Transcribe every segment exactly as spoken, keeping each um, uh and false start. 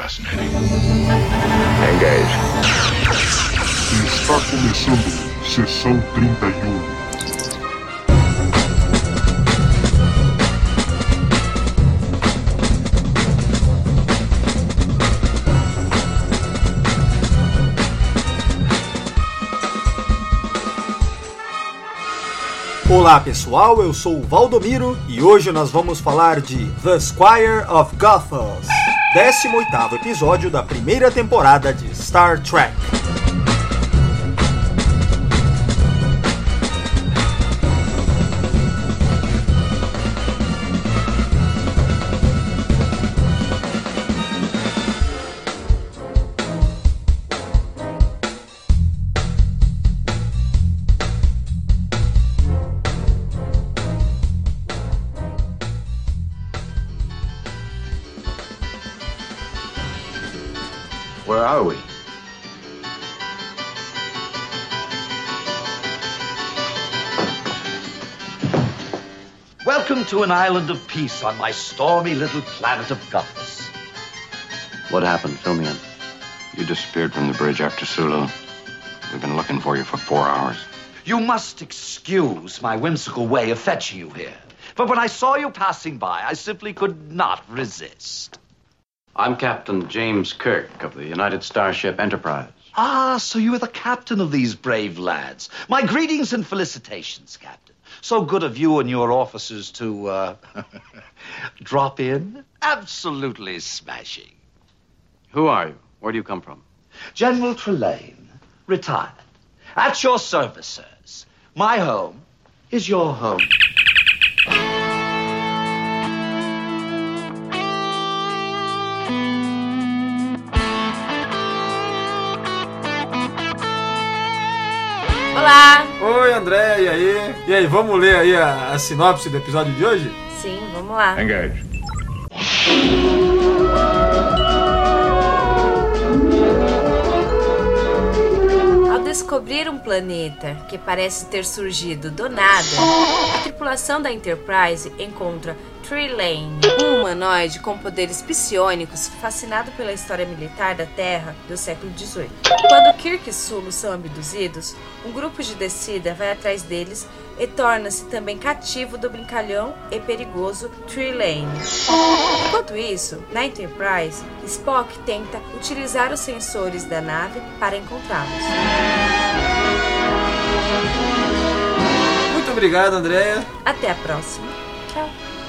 fascinating. Engage. Está começando Sessão trinta e um. Olá pessoal, eu sou o Valdomiro e hoje nós vamos falar de The Squire of Gothos, décimo oitavo episódio da primeira temporada de Star Trek. Where are we? Welcome to an island of peace on my stormy little planet of Gothos. What happened? Fill me in. You disappeared from the bridge after Sulu. We've been looking for you for four hours. You must excuse my whimsical way of fetching you here. But when I saw you passing by, I simply could not resist. I'm Captain James Kirk of the United Starship Enterprise. Ah, so you are the captain of these brave lads. My greetings and felicitations, Captain. So good of you and your officers to, uh, drop in. Absolutely smashing. Who are you? Where do you come from? General Trelane, retired. At your service, sirs. My home is your home. Olá! Oi André, e aí? E aí, vamos ler aí a, a sinopse do episódio de hoje? Sim, vamos lá. Engage. Ao descobrir um planeta que parece ter surgido do nada, a tripulação da Enterprise encontra Trelane, um humanoide com poderes psionicos fascinado pela história militar da Terra do século dezoito. Quando Kirk e Sulu são abduzidos, um grupo de descida vai atrás deles e torna-se também cativo do brincalhão e perigoso Trelane. Enquanto isso, na Enterprise, Spock tenta utilizar os sensores da nave para encontrá-los. Muito obrigado, Andréia. Até a próxima. Tchau.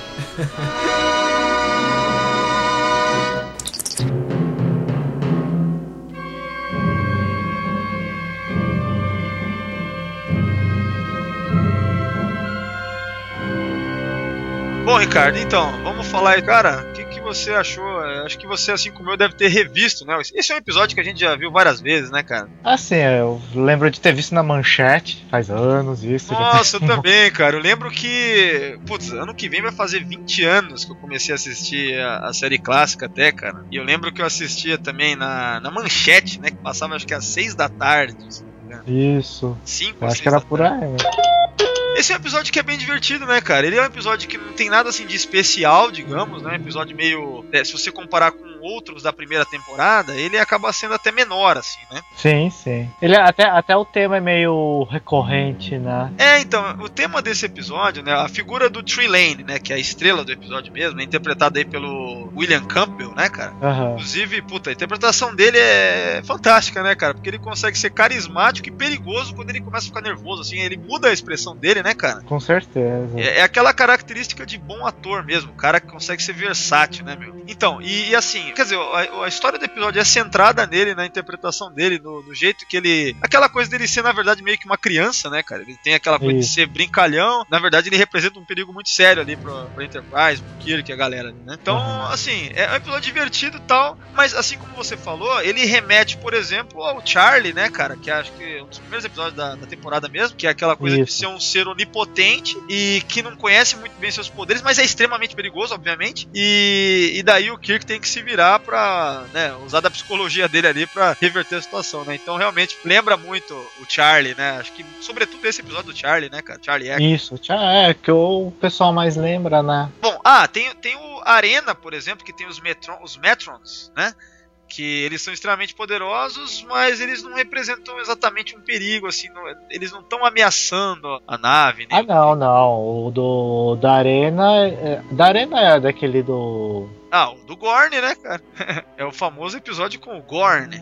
Bom, Ricardo, então, vamos falar aí, cara, o que, que você achou? Acho que você, assim como eu, deve ter revisto, né? Esse é um episódio que a gente já viu várias vezes, né, cara? Assim, eu lembro de ter visto na Manchete, faz anos isso. Nossa, eu também, cara, eu lembro que, putz, ano que vem vai fazer vinte anos que eu comecei a assistir a, a série clássica até, cara, e eu lembro que eu assistia também na, na Manchete, né, que passava acho que às seis da tarde, assim, né? Isso, Cinco, eu acho que era por aí, né? Esse é um episódio que é bem divertido, né, cara? Ele é um episódio que não tem nada assim de especial, digamos, né? Um episódio meio... É, se você comparar com outros da primeira temporada, ele acaba sendo até menor, assim, né? Sim, sim. Ele até, até o tema é meio recorrente, né? É, então, o tema desse episódio, né? A figura do Trelane, né? Que é a estrela do episódio mesmo, né, interpretada aí pelo William Campbell, né, cara? Uhum. Inclusive, puta, a interpretação dele é fantástica, né, cara? Porque ele consegue ser carismático e perigoso quando ele começa a ficar nervoso, assim. Ele muda a expressão dele, né, cara? Com certeza. É, é aquela característica de bom ator mesmo, o cara que consegue ser versátil, né, meu? Então, e, e assim, quer dizer, a, a história do episódio é centrada nele, na interpretação dele, no, no jeito que ele... Aquela coisa dele ser, na verdade, meio que uma criança, né, cara? Ele tem aquela coisa Isso. de ser brincalhão, na verdade ele representa um perigo muito sério ali pro, pro Enterprise, pro Kirk, a galera ali, né? Então, uhum. assim, é um episódio divertido e tal, mas assim como você falou, ele remete, por exemplo, ao Charlie, né, cara? Que acho que é um dos primeiros episódios da, da temporada mesmo, que é aquela coisa Isso. de ser um ser onipotente e que não conhece muito bem seus poderes, mas é extremamente perigoso, obviamente, e, e daí o Kirk tem que se virar pra, né, usar da psicologia dele ali pra reverter a situação, né? Então, realmente, lembra muito o Charlie, né? Acho que, sobretudo, esse episódio do Charlie, né, cara? Charlie X. Isso, é, que o pessoal mais lembra, né? Bom, ah, tem, tem o Arena, por exemplo, que tem os, metron, os Metrons, né? Que eles são extremamente poderosos, mas eles não representam exatamente um perigo, assim, não, eles não estão ameaçando a nave. Ah, não, não. O do da Arena. É, da Arena é daquele do. Ah, o do Gorn, né, cara? É o famoso episódio com o Gorn.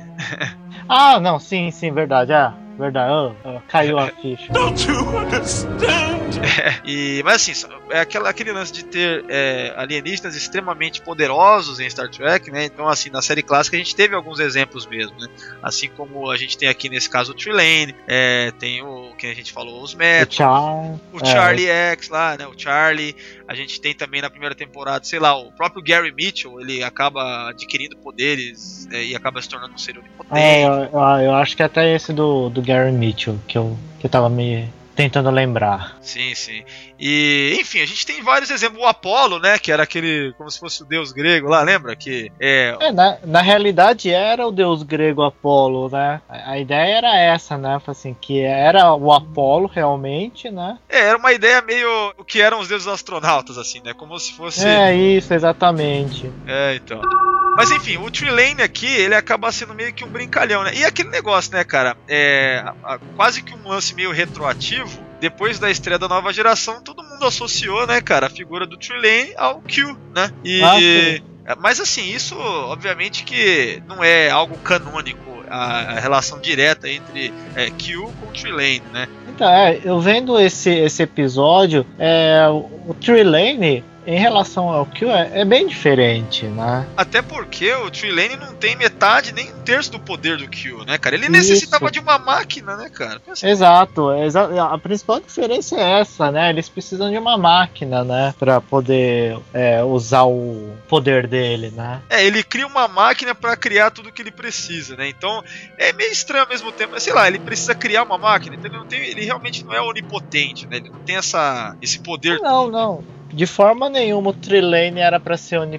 Ah, não, sim, sim, verdade. Ah, verdade. Oh, oh, caiu a ficha. Don't you understand? É, e, mas assim, é aquela, aquele lance de ter é, alienígenas extremamente poderosos em Star Trek, né? Então, assim, na série clássica a gente teve alguns exemplos mesmo, né? Assim como a gente tem aqui nesse caso o Trelane, é, tem o que a gente falou, os Metros, o, Char... o Charlie é. X lá, né? O Charlie. A gente tem também na primeira temporada, sei lá, o próprio Gary Mitchell, ele acaba adquirindo poderes é, e acaba se tornando um ser onipotente. É, eu, eu, eu acho que até esse do, do Gary Mitchell, que eu, que eu tava me tentando lembrar. Sim, sim. E, enfim, a gente tem vários exemplos. O Apolo, né, que era aquele, como se fosse o deus grego lá, lembra? Que é... é na, na realidade era o deus grego Apolo, né? A, a ideia era essa, né? Assim, que era o Apolo realmente, né? É, era uma ideia meio o que eram os deuses astronautas, assim, né? Como se fosse... É, isso, exatamente. É, então... Mas enfim, o Trelane aqui, ele acaba sendo meio que um brincalhão, né? E aquele negócio, né, cara? É a, a, quase que um lance meio retroativo. Depois da estreia da nova geração, todo mundo associou, né, cara, a figura do Trelane ao Q, né? E, ah, sim. Mas assim, isso obviamente que não é algo canônico, a, a relação direta entre é, Q com o Trelane, né? Então, é, eu vendo esse, esse episódio, é, o, o Trelane... em relação ao Q, é, é bem diferente, né? Até porque o Trelane não tem metade, nem um terço do poder do Q, né, cara? Ele necessitava Isso. de uma máquina, né, cara? Pensa Exato, exa a principal diferença é essa, né? Eles precisam de uma máquina, né? Pra poder é, usar o poder dele, né? É, ele cria uma máquina pra criar tudo que ele precisa, né? Então, é meio estranho ao mesmo tempo. Sei lá, ele precisa criar uma máquina, então ele, não tem, ele realmente não é onipotente, né? Ele não tem essa, esse poder... Não, não. De forma nenhuma o Trelane era para ser oni,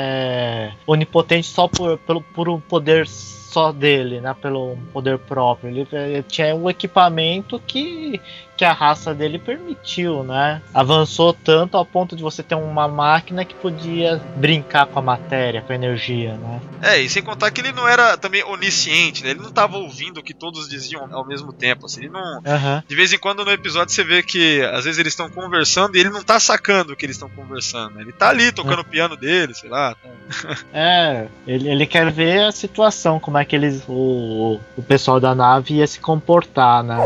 é, onipotente só por, pelo, por um poder só dele, né? Pelo poder próprio. Ele, ele tinha um equipamento que, que a raça dele permitiu, né? Avançou tanto ao ponto de você ter uma máquina que podia brincar com a matéria, com a energia, né? É, e sem contar que ele não era também onisciente, né? Ele não estava ouvindo o que todos diziam ao mesmo tempo, assim. Ele não... Uhum. De vez em quando no episódio você vê que às vezes eles estão conversando e ele não tá sacando o que eles estão conversando, né? Ele tá ali tocando o piano dele, sei lá. É, ele, ele quer ver a situação, como é que eles, o, o pessoal da nave ia se comportar, né?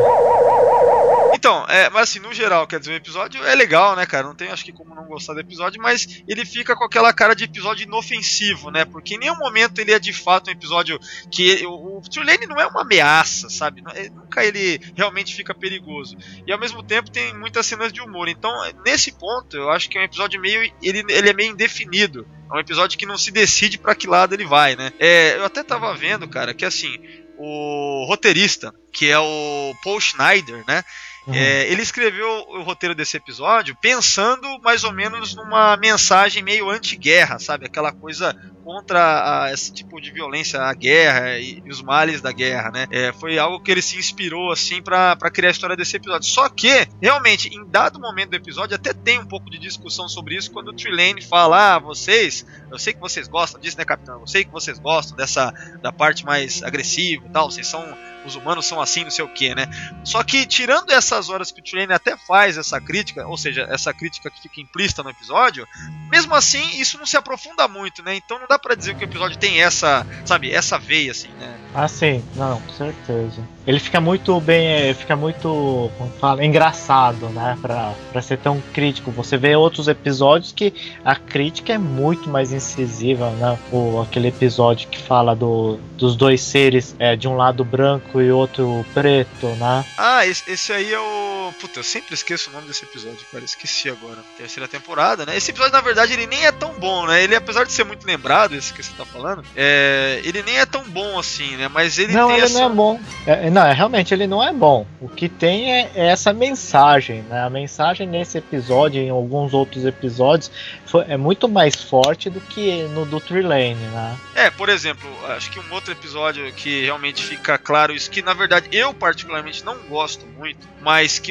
Então, é, mas assim, no geral, quer dizer, o episódio é legal, né, cara? Não tem, acho que, como não gostar do episódio, mas ele fica com aquela cara de episódio inofensivo, né? Porque em nenhum momento ele é de fato um episódio que... Ele, o, o Trelane não é uma ameaça, sabe? Nunca ele realmente fica perigoso. E ao mesmo tempo tem muitas cenas de humor. Então, nesse ponto, eu acho que é um episódio meio... Ele, ele é meio indefinido. É um episódio que não se decide pra que lado ele vai, né? É, eu até tava vendo, cara, que assim... O roteirista, que é o Paul Schneider, né? Uhum. É, ele escreveu o roteiro desse episódio pensando mais ou menos numa mensagem meio anti-guerra, sabe? Aquela coisa contra a, esse tipo de violência, a guerra e, e os males da guerra, né? É, foi algo que ele se inspirou, assim, pra, pra criar a história desse episódio. Só que, realmente, em dado momento do episódio, até tem um pouco de discussão sobre isso, quando o Trelane fala, ah, vocês, eu sei que vocês gostam disso, né, capitão? Eu sei que vocês gostam dessa, da parte mais agressiva e tal, vocês são... os humanos são assim, não sei o que, né? Só que, tirando essas horas que o Trelane até faz essa crítica, ou seja, essa crítica que fica implícita no episódio, mesmo assim, isso não se aprofunda muito, né? Então não dá pra dizer que o episódio tem essa, sabe, essa veia, assim, né? Ah, sim. Não, com certeza. Ele fica muito bem, fica muito, como fala, engraçado, né? Pra, pra ser tão crítico. Você vê outros episódios que a crítica é muito mais incisiva, né? O, aquele episódio que fala do, dos dois seres, é, de um lado branco e outro preto, né? Ah, esse, esse aí é o... Puta, eu sempre esqueço o nome desse episódio, cara. Esqueci agora. Terceira temporada, né? Esse episódio, na verdade, ele nem é tão bom, né? Ele, apesar de ser muito lembrado, esse que você tá falando, é... ele nem é tão bom assim, né? Mas ele não, tem ele essa... não é bom. É, não, é, realmente ele não é bom. O que tem é, é essa mensagem, né? A mensagem nesse episódio, em alguns outros episódios, foi, é muito mais forte do que no do Trelane, né? É, por exemplo, acho que um outro episódio que realmente fica claro isso, que na verdade eu particularmente não gosto muito, mas que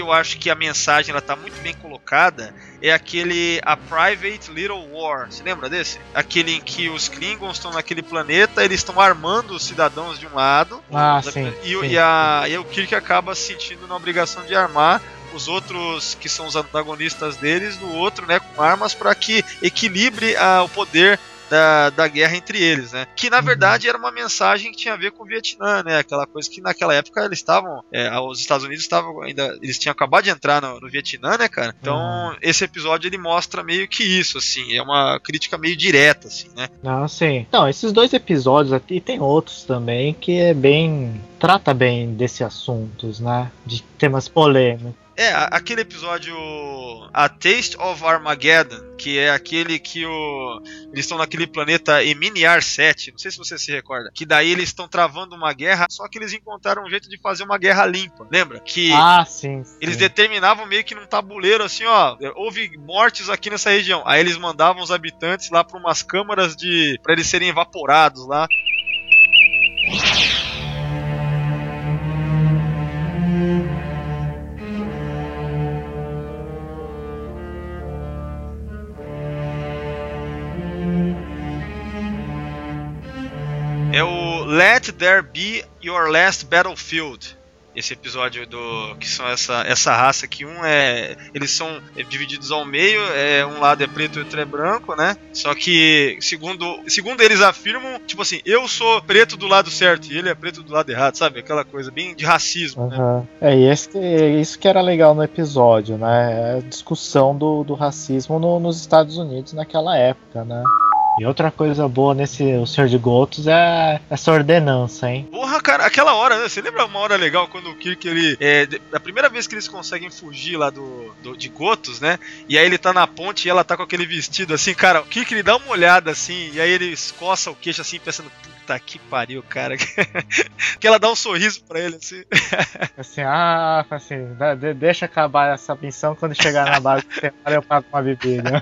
eu acho que a mensagem ela tá muito bem colocada é aquele A Private Little War. Você lembra desse? Aquele em que os Klingons estão naquele planeta, eles estão armando os cidadãos de um lado. Ah, da, sim, e, sim. E, a, e o Kirk acaba se sentindo na obrigação de armar os outros que são os antagonistas deles no outro, né, com armas para que equilibre ah, o poder Da, da guerra entre eles, né? Que na verdade era uma mensagem que tinha a ver com o Vietnã, né? Aquela coisa que naquela época eles estavam, é, os Estados Unidos estavam ainda, eles tinham acabado de entrar no, no Vietnã, né, cara? Então uhum. esse episódio ele mostra meio que isso, assim, é uma crítica meio direta, assim, né? Não, sim. Não, esses dois episódios aqui, e tem outros também que é bem, trata bem desses assuntos, né? De temas polêmicos. É, aquele episódio A Taste of Armageddon, que é aquele que o, eles estão naquele planeta Eminiar sete, não sei se você se recorda, que daí eles estão travando uma guerra, só que eles encontraram um jeito de fazer uma guerra limpa, lembra? Que ah, sim, sim. Eles determinavam meio que num tabuleiro assim, ó, houve mortes aqui nessa região, aí eles mandavam os habitantes lá para umas câmaras de, para eles serem evaporados lá. É o Let There Be Your Last Battlefield. Esse episódio do que são essa, essa raça que um é eles são divididos ao meio, é um lado é preto e outro é branco, né? Só que segundo segundo eles afirmam, tipo assim, eu sou preto do lado certo e ele é preto do lado errado, sabe? Aquela coisa bem de racismo, uhum. né? É, e esse, isso que era legal no episódio, né? A discussão do, do racismo no, nos Estados Unidos naquela época, né? E outra coisa boa nesse O Senhor de Gotos é essa ordenança, hein? Porra, cara, aquela hora, né? Você lembra uma hora legal quando o Kirk, ele... É, a primeira vez que eles conseguem fugir lá do, do, de Gotos, né? E aí ele tá na ponte e ela tá com aquele vestido assim, cara, o Kirk ele dá uma olhada assim, e aí ele coça o queixo assim, pensando... Puta que pariu, cara. Que ela dá um sorriso pra ele, assim. Assim, ah, assim, deixa acabar essa missão, quando chegar na base, eu pago uma bebida.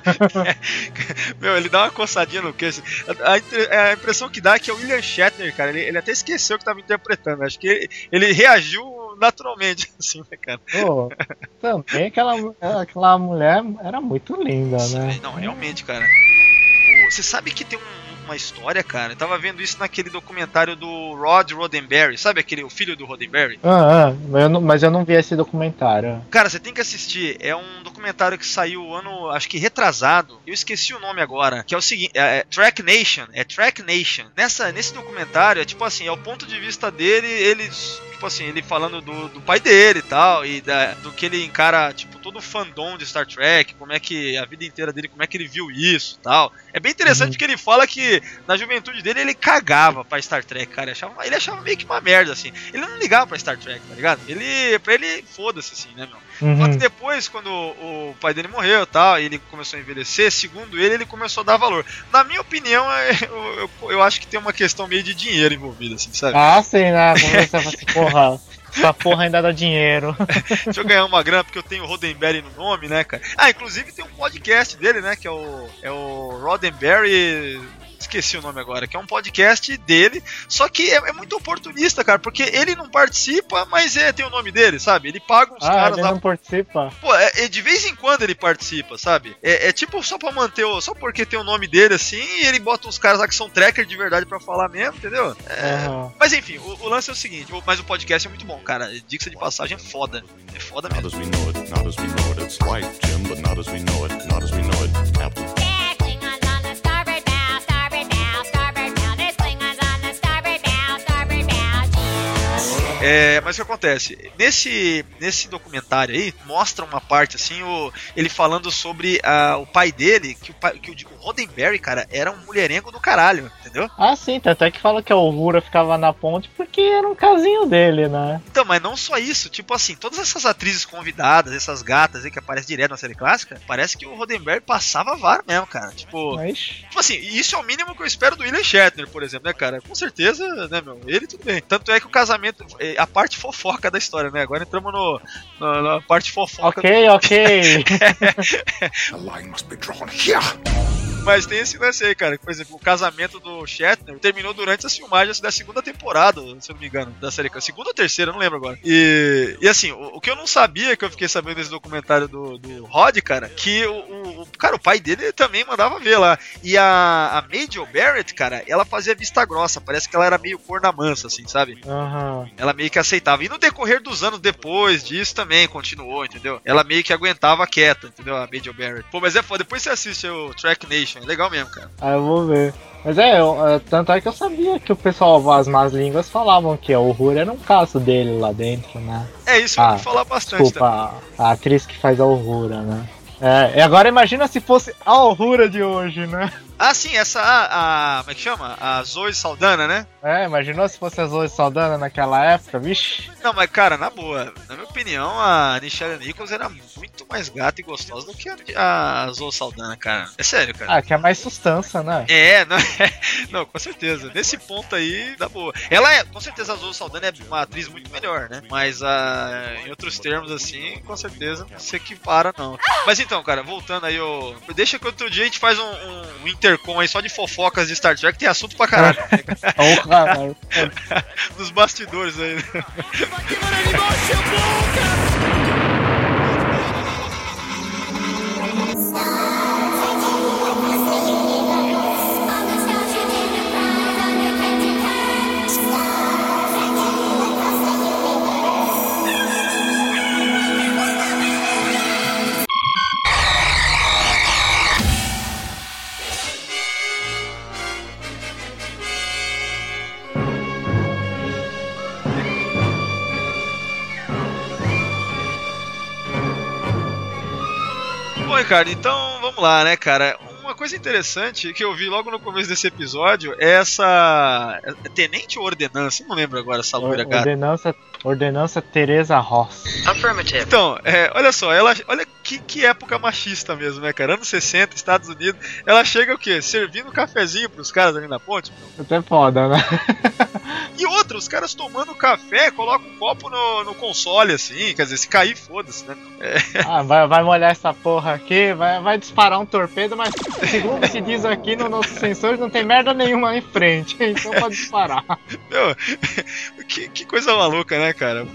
Meu, ele dá uma coçadinha no queixo. A, a, a impressão que dá é que é o William Shatner, cara. Ele, ele até esqueceu que tava interpretando. Acho que ele, ele reagiu naturalmente, assim, né, cara? Pô, também aquela, aquela mulher era muito linda, né? Não, realmente, cara. Você sabe que tem um uma história, cara. Eu tava vendo isso naquele documentário do Rod Roddenberry. Sabe aquele, o filho do Roddenberry? Ah, ah mas, eu não, mas eu não vi esse documentário. Cara, você tem que assistir. É um documentário que saiu ano, acho que retrasado. Eu esqueci o nome agora. Que é o seguinte, é, é Track Nation. É Track Nation. Nessa, nesse documentário, é tipo assim, é o ponto de vista dele, ele... Tipo assim, ele falando do, do pai dele e tal, e da, do que ele encara, tipo, todo o fandom de Star Trek, como é que a vida inteira dele, como é que ele viu isso e tal. É bem interessante uhum. que ele fala que na juventude dele ele cagava pra Star Trek, cara. Ele achava, ele achava meio que uma merda, assim. Ele não ligava pra Star Trek, tá ligado? Ele, pra ele, foda-se, assim, né, meu? Uhum. Só que depois, quando o, o pai dele morreu e tal, e ele começou a envelhecer, segundo ele, ele começou a dar valor. Na minha opinião, eu, eu, eu acho que tem uma questão meio de dinheiro envolvida, assim, sabe? Ah, sim, né? Você fala assim, porra. Essa porra ainda dá dinheiro. Deixa eu ganhar uma grana porque eu tenho Roddenberry no nome, né, cara? Ah, inclusive tem um podcast dele, né? Que é o, é o Roddenberry... Esqueci o nome agora, que é um podcast dele, só que é, é muito oportunista, cara, porque ele não participa, mas é, tem o nome dele, sabe? Ele paga uns ah, caras ele lá. não participa? Pô, é, é, de vez em quando ele participa, sabe? É, é tipo só pra manter o. Só porque tem o nome dele assim, e ele bota uns caras lá que são tracker de verdade pra falar mesmo, entendeu? É, uhum. Mas enfim, o, o lance é o seguinte, o, mas o podcast é muito bom, cara. Dica de passagem é foda. É foda mesmo. Not as we know it, not as we know it. It's white, Jim, but not as we know it, not as we know it, Captain. É, mas o que acontece? Nesse, nesse documentário aí, mostra uma parte assim, o, ele falando sobre uh, o pai dele, que, o, pai, que o, o Roddenberry, cara, era um mulherengo do caralho, entendeu? Ah, sim, até que fala que a Uhura ficava na ponte porque era um casinho dele, né? Então, mas não só isso, tipo assim, todas essas atrizes convidadas, essas gatas aí que aparecem direto na série clássica, parece que o Roddenberry passava vara mesmo, cara. Tipo, mas... tipo assim, isso é o mínimo que eu espero do William Shatner, por exemplo, né, cara? Com certeza, né, meu? Ele tudo bem. Tanto é que o casamento, a parte fofoca da história, né? Agora entramos no, no, na parte fofoca. Ok, do... ok. A line must be drawn here. Mas tem esse lance aí, cara. Por exemplo, o casamento do Shatner terminou durante as filmagens da segunda temporada, se eu não me engano, da série. Segunda ou terceira, eu não lembro agora. E, e assim, o, o que eu não sabia, que eu fiquei sabendo nesse documentário do, do Rod, cara, que o, o, o, cara, o pai dele também mandava ver lá. E a, a Majel Barrett, cara, ela fazia vista grossa. Parece que ela era meio corna mansa, assim, sabe? Uhum. Ela meio que aceitava. E no decorrer dos anos depois disso também continuou, entendeu? Ela meio que aguentava quieta, entendeu? A Majel Barrett. Pô, mas é foda. Depois você assiste o Track Nation. É legal mesmo, cara. Ah, eu vou ver. Mas é, eu, tanto é que eu sabia que o pessoal, as más línguas, falavam que o Uhura era um caso dele lá dentro, né? É isso, eu ah, vou falar bastante. Desculpa, a, a atriz que faz a Uhura, né? É, e agora imagina se fosse a Uhura de hoje, né? Ah, sim, essa, a, a como é que chama? A Zoe Saldana, né? É, imaginou se fosse a Zoe Saldana naquela época, vixe? Não, mas cara, na boa, na minha opinião, a Nichelle Nichols era muito mais gata e gostosa do que a, a Zoe Saldana, cara. É sério, cara. Ah, que é mais sustância, né? É, não, é, não, com certeza. Nesse ponto aí, na boa. Ela é, com certeza a Zoe Saldana é uma atriz muito melhor, né? Mas a, em outros termos, assim, com certeza não se equipara, não. Mas então, cara, voltando aí, eu, deixa que outro dia a gente faz um, um, um intercom aí só de fofocas de Star Trek, tem assunto pra caralho. Oh, caralho. Nos bastidores aí, né? Bom, cara, então vamos lá, né, cara? Uma coisa interessante que eu vi logo no começo desse episódio é essa... É Tenente ou Ordenança? Não lembro agora essa loira, cara. Ordenança, Ordenança Teresa Ross. Affirmative. Então, é, olha só, ela, olha que, que época machista mesmo, né, cara? Anos sessenta, Estados Unidos. Ela chega o quê? Servindo cafezinho pros caras ali na ponte? Até foda, né? E outra, os caras tomando café, colocam um copo no, no console, assim, quer dizer, se cair, foda-se, né? É. Ah, vai, vai molhar essa porra aqui, vai, vai disparar um torpedo, mas segundo que diz aqui no nosso sensor, não tem merda nenhuma em frente, então pode disparar. Meu, que, que coisa maluca, né, cara?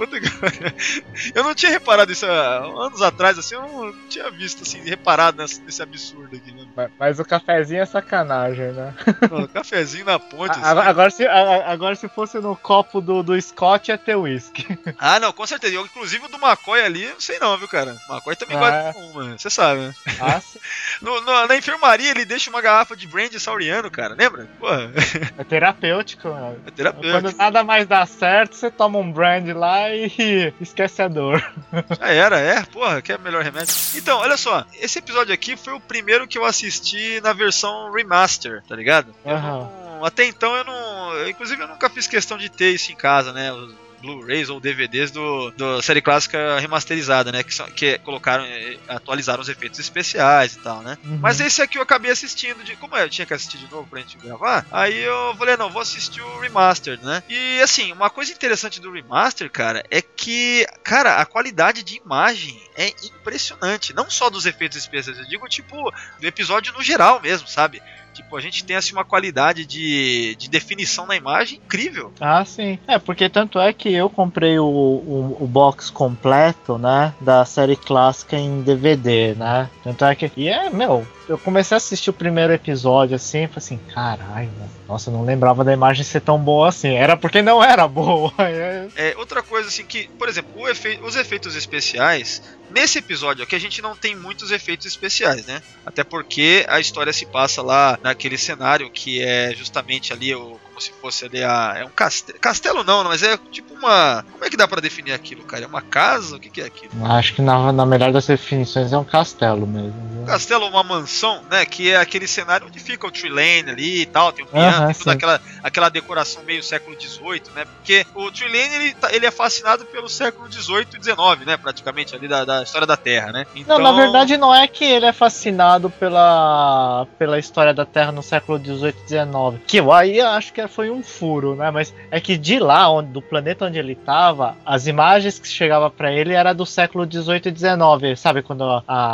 Eu não tinha reparado isso há anos atrás, assim, eu não tinha visto, assim, reparado nesse, nesse absurdo aqui, né? Mas, mas o cafezinho é sacanagem, né? Não, o cafezinho na ponte, assim. Agora, agora, se, agora se fosse no copo do, do Scott, ia ter whisky. Ah, não, com certeza. Eu, inclusive o do McCoy ali, não sei não, viu, cara? O McCoy também ah. gosta de uma, você sabe, né? Ah, sim. No, no, na enfermaria ele deixa uma garrafa de brandy sauriano, cara, lembra? Porra. É terapêutico, mano. É terapêutico. Quando nada mais dá certo, você toma um brandy lá e esquece a dor. Já era, é, porra, que é o melhor remédio. Então, olha só, esse episódio aqui foi o primeiro que eu assisti na versão remaster, tá ligado? Eu Uhum. não, até então eu não... Eu, inclusive eu nunca fiz questão de ter isso em casa, né? Os Blu-rays ou D V Ds do, do série clássica remasterizada, né? Que, são, que colocaram, atualizaram os efeitos especiais e tal, né? Uhum. Mas esse aqui eu acabei assistindo, de como eu tinha que assistir de novo pra gente gravar, aí eu falei, não, vou assistir o Remastered, né? E assim, uma coisa interessante do Remaster, cara, é que, cara, a qualidade de imagem é impressionante. Não só dos efeitos especiais, eu digo, tipo, do episódio no geral mesmo, sabe? Tipo, a gente tem assim uma qualidade de, de definição na imagem incrível. Ah, sim. É, porque tanto é que eu comprei o, o, o box completo, né, da série clássica em D V D, né? Tanto é que... E é, meu, eu comecei a assistir o primeiro episódio assim, e falei assim, caralho, nossa, eu não lembrava da imagem ser tão boa assim. Era porque não era boa. É, outra coisa assim que, por exemplo, o efe... os efeitos especiais, nesse episódio aqui a gente não tem muitos efeitos especiais, né? Até porque a história se passa lá naquele cenário que é justamente ali o, como se fosse ali a, é um castelo, castelo não, mas é tipo uma, como é que dá pra definir aquilo, cara? É uma casa? O que que é aquilo? Acho que na, na melhor das definições é um castelo mesmo. Viu? Um castelo ou uma mansão, né? Que é aquele cenário onde fica o Trelane ali e tal, tem um piano, Uhum, tem toda aquela, aquela decoração meio século dezoito, né? Porque o Trelane, ele, ele é fascinado pelo século dezoito e dezenove, né? Praticamente ali da, da história da Terra, né? Então... Não, na verdade não é que ele é fascinado pela, pela história da Terra no século dezoito e dezenove, que eu aí acho que foi um furo, né? Mas é que de lá, onde, do planeta onde ele estava, as imagens que chegavam para ele era do século dezoito e dezenove, sabe? Quando a, a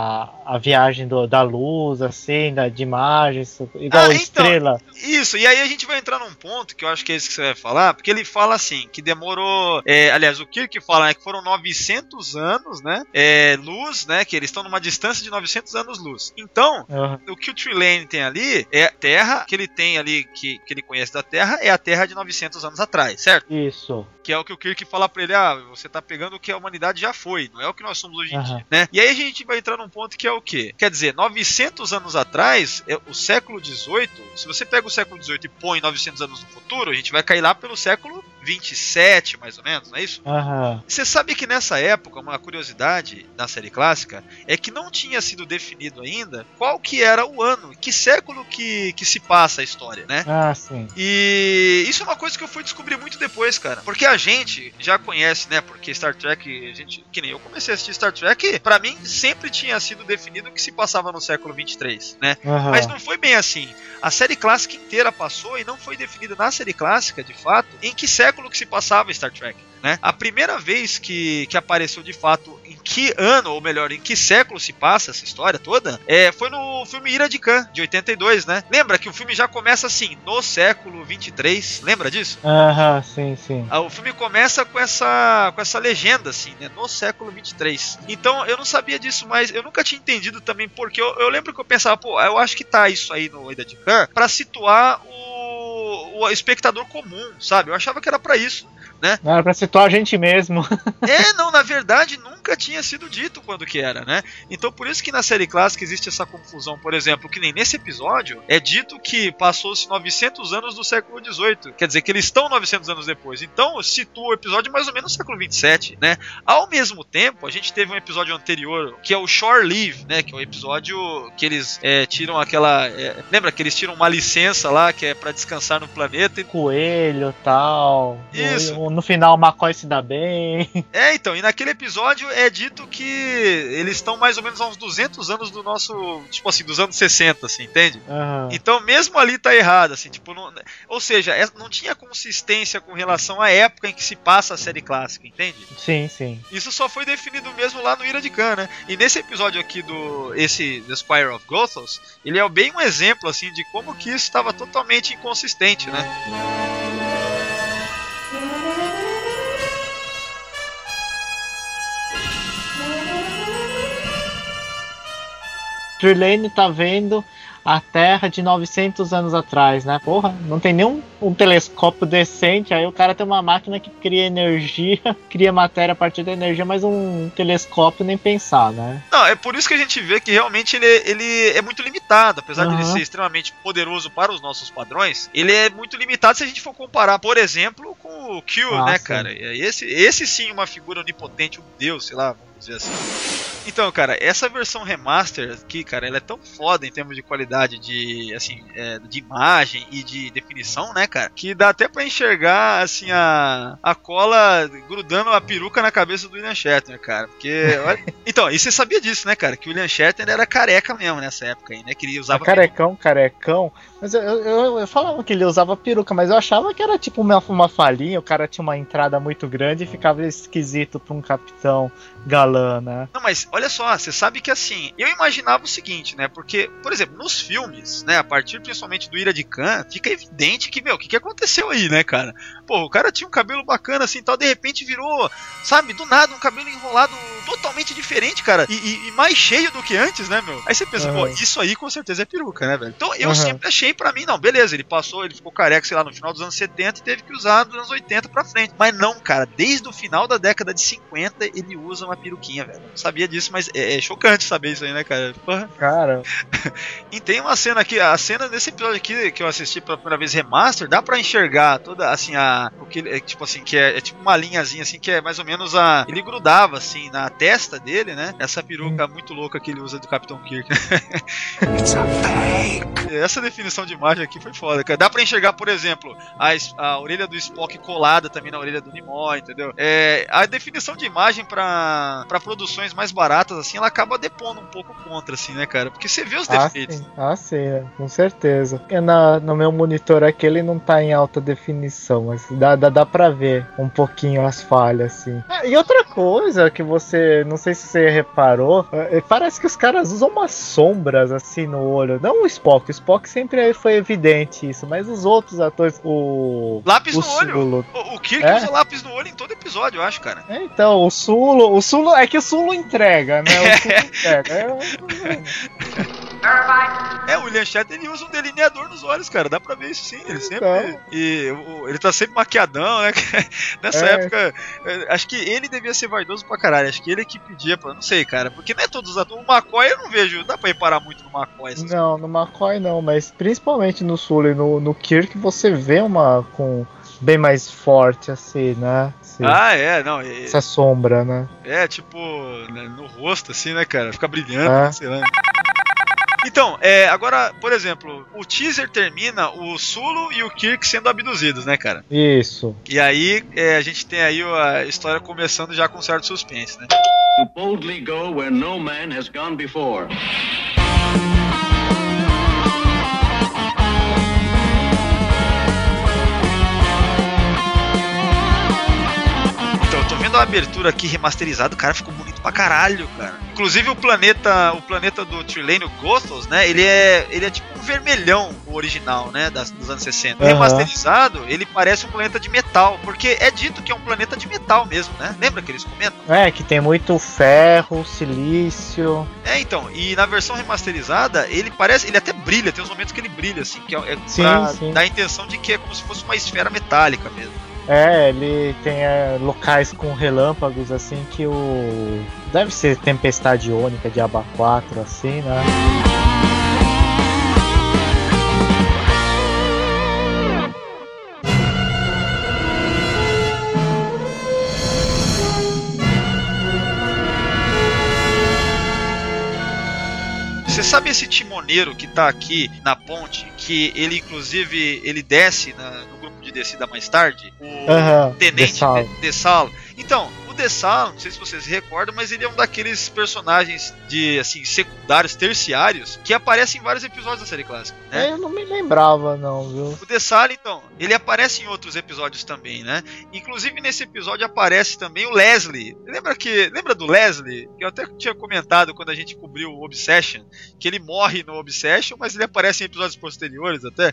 a viagem do, da luz, assim, da, de imagens, igual Ah, então, estrela. Isso, e aí a gente vai entrar num ponto que eu acho que é esse que você vai falar, porque ele fala assim, que demorou, é, aliás, o Kirk fala, né, que foram novecentos anos, né, é, luz, né, que eles estão numa distância de novecentos anos luz. Então, Uhum. o que o Trelane tem ali é a Terra, que ele tem ali, que, que ele conhece da Terra, é a Terra de novecentos anos atrás, certo? Isso. Que é o que o Kirk fala pra ele, ah, você tá pegando o que a humanidade já foi, não é o que nós somos hoje em Uhum. dia, né? E aí a gente vai entrar num ponto que é o quê? Quer dizer, novecentos anos atrás, é o século dezoito, se você pega o século dezoito e põe novecentos anos no futuro, a gente vai cair lá pelo século vinte e sete, mais ou menos, não é isso? Uhum. Você sabe que nessa época, uma curiosidade na série clássica, é que não tinha sido definido ainda qual que era o ano, que século que, que se passa a história, né? Ah, sim. E isso é uma coisa que eu fui descobrir muito depois, cara. Porque a gente já conhece, né? Porque Star Trek, a gente, que nem eu comecei a assistir Star Trek, pra mim sempre tinha sido definido que se passava no século vinte e três, né? Uhum. Mas não foi bem assim. A série clássica inteira passou e não foi definida na série clássica, de fato, em que século que se passava Star Trek, né? A primeira vez que, que apareceu de fato em que ano, ou melhor, em que século se passa essa história toda, é, foi no filme Ira de Khan, de oitenta e dois, né? Lembra que o filme já começa assim, no século vinte e três, lembra disso? Aham, sim, sim. O filme começa com essa, com essa legenda, assim, né? No século vinte e três. Então, eu não sabia disso, mas eu nunca tinha entendido também, porque eu, eu lembro que eu pensava, pô, eu acho que tá isso aí no Ira de Khan pra situar o, o espectador comum, sabe? Eu achava que era pra isso, né? Não, era pra situar a gente mesmo. É, não, na verdade nunca tinha sido dito quando que era, né? Então por isso que na série clássica existe essa confusão, por exemplo, que nem nesse episódio é dito que passou-se novecentos anos do século dezoito, quer dizer que eles estão novecentos anos depois, então situa o episódio mais ou menos no século vinte e sete, né? Ao mesmo tempo, a gente teve um episódio anterior, que é o Shore Leave, né? Que é o episódio que eles é, tiram aquela... É, lembra que eles tiram uma licença lá, que é pra descansar no planeta e... Coelho, tal. Isso. No, no final o McCoy se dá bem. É, então, e naquele episódio é dito que eles estão mais ou menos a uns duzentos anos do nosso, tipo assim, dos anos sessenta, assim, entende? Uhum. Então, mesmo ali tá errado, assim, tipo, não, ou seja, é, não tinha consistência com relação à época em que se passa a série clássica, entende? Sim, sim. Isso só foi definido mesmo lá no Ira de Khan, né? E nesse episódio aqui do, esse, The Squire of Gothos, ele é bem um exemplo, assim, de como que isso estava totalmente inconsistente, né? Trelane tá vendo a Terra de novecentos anos atrás, né? Porra, não tem nenhum um telescópio decente, aí o cara tem uma máquina que cria energia, cria matéria a partir da energia, mas um telescópio nem pensar, né? Não, é por isso que a gente vê que realmente ele, ele é muito limitado, apesar Uhum. de ele ser extremamente poderoso para os nossos padrões, ele é muito limitado se a gente for comparar, por exemplo, com o Q, Ah, né, sim. cara? Esse, esse sim, uma figura onipotente, um deus, sei lá, vamos dizer assim. Então, cara, essa versão remaster aqui, cara, ela é tão foda em termos de qualidade de, assim, é, de imagem e de definição, né, cara, que dá até pra enxergar, assim, a, a cola grudando a peruca na cabeça do William Shatner, cara, porque... olha... Então, e você sabia disso, né, cara, que o William Shatner era careca mesmo nessa época aí, né, que ele usava... É carecão, carecão. Mas eu, eu, eu falava que ele usava peruca, mas eu achava que era tipo uma, uma falhinha, o cara tinha uma entrada muito grande e ficava esquisito pra um capitão galã, né? Não, mas olha só, você sabe que assim, eu imaginava o seguinte, né? Porque, por exemplo, nos filmes, né? A partir principalmente do Ira de Khan, fica evidente que, meu, o que, que aconteceu aí, né, cara? Pô, o cara tinha um cabelo bacana assim tal, de repente virou, sabe, do nada, um cabelo enrolado totalmente diferente, cara. E, e, e mais cheio do que antes, né, meu? Aí você pensa, Uhum. pô, isso aí com certeza é peruca, né, velho? Então eu Uhum. sempre achei pra mim, não, beleza, ele passou, ele ficou careca, sei lá, no final dos anos setenta e teve que usar dos anos oitenta pra frente. Mas não, cara, desde o final da década de cinquenta ele usa uma peruquinha, velho. Eu não sabia disso, mas é, é chocante saber isso aí, né, cara? Porra. Cara, E tem uma cena aqui, a cena desse episódio aqui que eu assisti pela primeira vez remaster, dá pra enxergar toda, assim, a... O que, é, tipo assim, que é, é tipo uma linhazinha, assim, que é mais ou menos a... Ele grudava, assim, na testa dele, né? Essa peruca muito louca que ele usa do Capitão Kirk. It's a fake. Essa definição de imagem aqui foi foda, cara. Dá pra enxergar, por exemplo, a, es- a orelha do Spock colada também na orelha do Nimoy, entendeu? É, a definição de imagem pra, pra produções mais baratas, assim, ela acaba depondo um pouco contra, assim, né, cara? Porque você vê os ah, defeitos. sim, ah, sim, é, com certeza. E na, no meu monitor aqui ele não tá em alta definição, mas dá, dá dá, dá pra ver um pouquinho as falhas, assim. É, e outra coisa que você, não sei se você reparou, é, parece que os caras usam umas sombras, assim, no olho. Não o Spock, o Spock sempre foi evidente isso, mas os outros atores, o... Lápis o no olho. Sulo. O, o Kirk É? usa lápis no olho em todo episódio, eu acho, cara. É, então, o Sulo, o Sulo, é que o Sulo entrega, né? O Sulo entrega. É, É, o William Shatner, ele usa um delineador nos olhos, cara. Dá pra ver isso sim. Ele sempre. Então. E o- ele tá sempre maquiadão, né? Nessa É. época, eh, acho que ele devia ser vaidoso pra caralho. Acho que ele que pedia pra. Não sei, cara. Porque não é todos os atores. O McCoy eu não vejo. Não dá pra reparar muito no McCoy. Essas não, no McCoy não, mas principalmente no Sulo e no, no Kirk você vê uma com bem mais forte, assim, né? Assim, Ah, é, não. É, essa sombra, né? é tipo, né, no rosto, assim, né, cara? Fica brilhando, É. né, sei lá. Então, é, agora, por exemplo, o teaser termina o Sulu e o Kirk sendo abduzidos, né, cara? Isso. E aí, é, a gente tem aí a história começando já com certo suspense, né? To boldly go where no man has gone before. Então, eu tô vendo a abertura aqui remasterizada, o cara ficou bonito pra caralho, cara. Inclusive o planeta, o planeta do Trelane, o Gothos, né? Ele é, ele é tipo um vermelhão, o original, né? Das, dos anos sessenta. Uhum. Remasterizado, ele parece um planeta de metal, porque é dito que é um planeta de metal mesmo, né? Lembra que eles comentam? É, que tem muito ferro, silício. É, então, e na versão remasterizada, ele parece, ele até brilha, tem uns momentos que ele brilha, assim, que é, é Sim, pra sim. dar a intenção de que é como se fosse uma esfera metálica mesmo. É, ele tem é, locais com relâmpagos, assim, que o... Deve ser tempestade ônica de Aba quatro, assim, né? Você sabe esse timoneiro que tá aqui na ponte, que ele inclusive ele desce na- no grupo de descida mais tarde? O Aham, Tenente Dessal. De- Dessal. Então, o Dessal, não sei se vocês se recordam, mas ele é um daqueles personagens de assim secundários, terciários, que aparecem em vários episódios da série clássica, né? É, eu não me lembrava, não, viu? O Dessal, então, ele aparece em outros episódios também, né? Inclusive nesse episódio aparece também o Leslie. Lembra que, lembra do Leslie? Que eu até tinha comentado quando a gente cobriu o Obsession, que ele morre no Obsession, mas ele aparece em episódios posteriores até.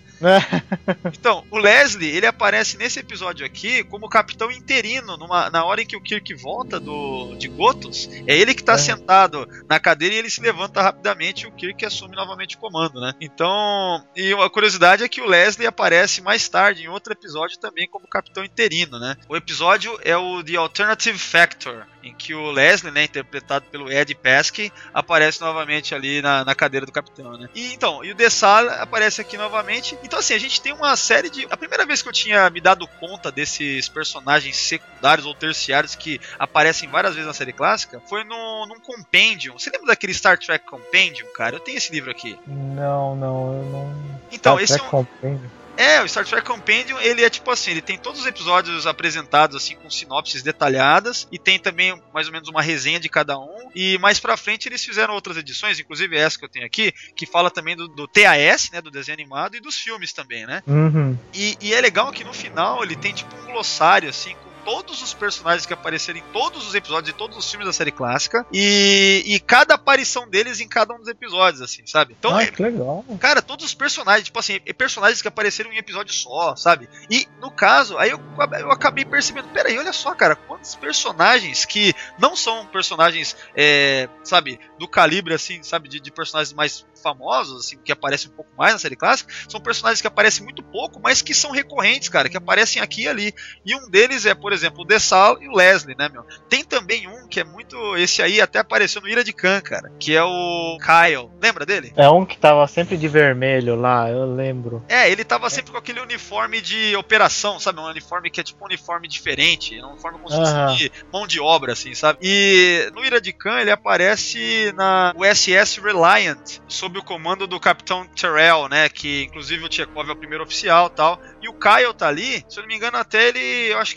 Então, o Leslie, ele aparece nesse episódio aqui como capitão interino, numa, na hora em que o Kirk volta do, de Gothos. É ele que tá É. sentado na cadeira e ele se levanta rapidamente e o Kirk assume novamente o comando, né? Então, e uma curiosidade é que o Leslie aparece mais tarde em outro episódio também como capitão interino, né? O episódio é o The Alternative Factor, em que o Leslie, né, interpretado pelo Ed Pesky, aparece novamente ali na, na cadeira do capitão, né? E então, e o Dessal aparece aqui novamente. Então assim, a gente tem uma série de... A primeira vez que eu tinha me dado conta desses personagens secundários ou terciários que aparecem várias vezes na série clássica foi no, num Compendium. Você lembra daquele Star Trek Compendium, cara? Eu tenho esse livro aqui. Não, não, eu não... Então, Star esse é Trek um... Compendium. É, o Star Trek Compendium, ele é tipo assim, ele tem todos os episódios apresentados assim com sinopses detalhadas e tem também mais ou menos uma resenha de cada um, e mais pra frente eles fizeram outras edições, inclusive essa que eu tenho aqui, que fala também do, do T A S, né, do desenho animado, e dos filmes também, né? Uhum. E, e é legal que no final ele tem tipo um glossário assim com todos os personagens que apareceram em todos os episódios de todos os filmes da série clássica e, e cada aparição deles em cada um dos episódios, assim, sabe? Então, Ah, é- que legal. cara, todos os personagens, tipo assim, personagens que apareceram em um episódio só, sabe? E no caso, aí eu, eu acabei percebendo, peraí, olha só, cara, quantos personagens que não são personagens, é, sabe, do calibre, assim, sabe, de, de personagens mais famosos, assim, que aparecem um pouco mais na série clássica, são personagens que aparecem muito pouco, mas que são recorrentes, cara, que aparecem aqui e ali. E um deles é, por exemplo, o Dessal e o Leslie, né, meu? Tem também um que é muito, esse aí até apareceu no Ira de Khan, cara, que é o Kyle. Lembra dele? É um que tava sempre de vermelho lá, eu lembro. É, ele tava sempre com aquele uniforme de operação, sabe? Um uniforme que é tipo um uniforme diferente, um uniforme com Aham. de mão de obra, assim, sabe? E no Ira de Khan ele aparece na U S S Reliant, sob o comando do Capitão Terrell, né? Que inclusive o Chekhov é o primeiro oficial e tal. E o Kyle tá ali, se eu não me engano, até ele, eu acho que ele é oficial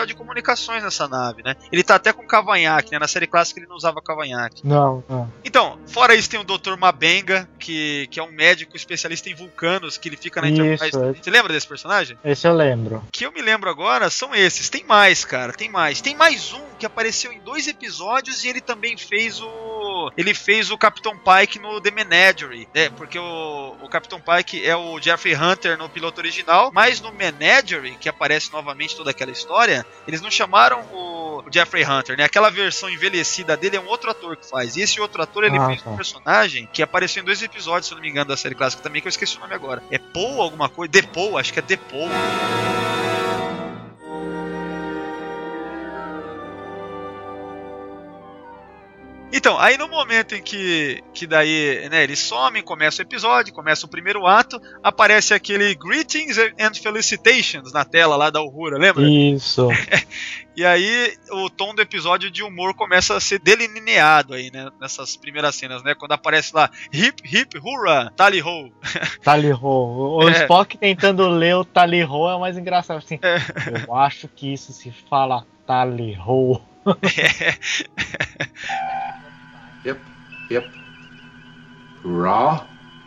oficial de comunicações nessa nave, né? Ele tá até com cavanhaque, né? Na série clássica ele não usava cavanhaque. Não, não. Então, fora isso tem o doutor Mabenga, que, que é um médico especialista em vulcanos, que ele fica na Enterprise. Isso, é. Você lembra desse personagem? Esse eu lembro. Que eu me lembro agora são esses. Tem mais, cara, tem mais. Tem mais um que apareceu em dois episódios e ele também fez o... Ele fez o Capitão Pike no The Menagerie, né? Porque o, o Capitão Pike é o Jeffrey Hunter no piloto original, mas no Menagerie, que aparece novamente toda aquela história, eles não chamaram o, o Jeffrey Hunter, né? Aquela versão envelhecida dele é um outro ator que faz. E esse outro ator, ele ah, fez tá. um personagem que apareceu em dois episódios, se eu não me engano, da série clássica também, que eu esqueci o nome agora. É Paul alguma coisa? The Paul, acho que é The Paul. Então, aí no momento em que, que daí, né, eles somem, começa o episódio, começa o primeiro ato, aparece aquele Greetings and Felicitations na tela lá da Uhura, lembra? Isso. E aí o tom do episódio de humor começa a ser delineado aí, né, nessas primeiras cenas, né, quando aparece lá Hip Hip Hurrah, Tally Ho. Tally Ho. O É. Spock tentando ler o Tally Ho é o mais engraçado, assim. É. Eu acho que isso se fala Tally Ho. É. Hip, hip, hurrah.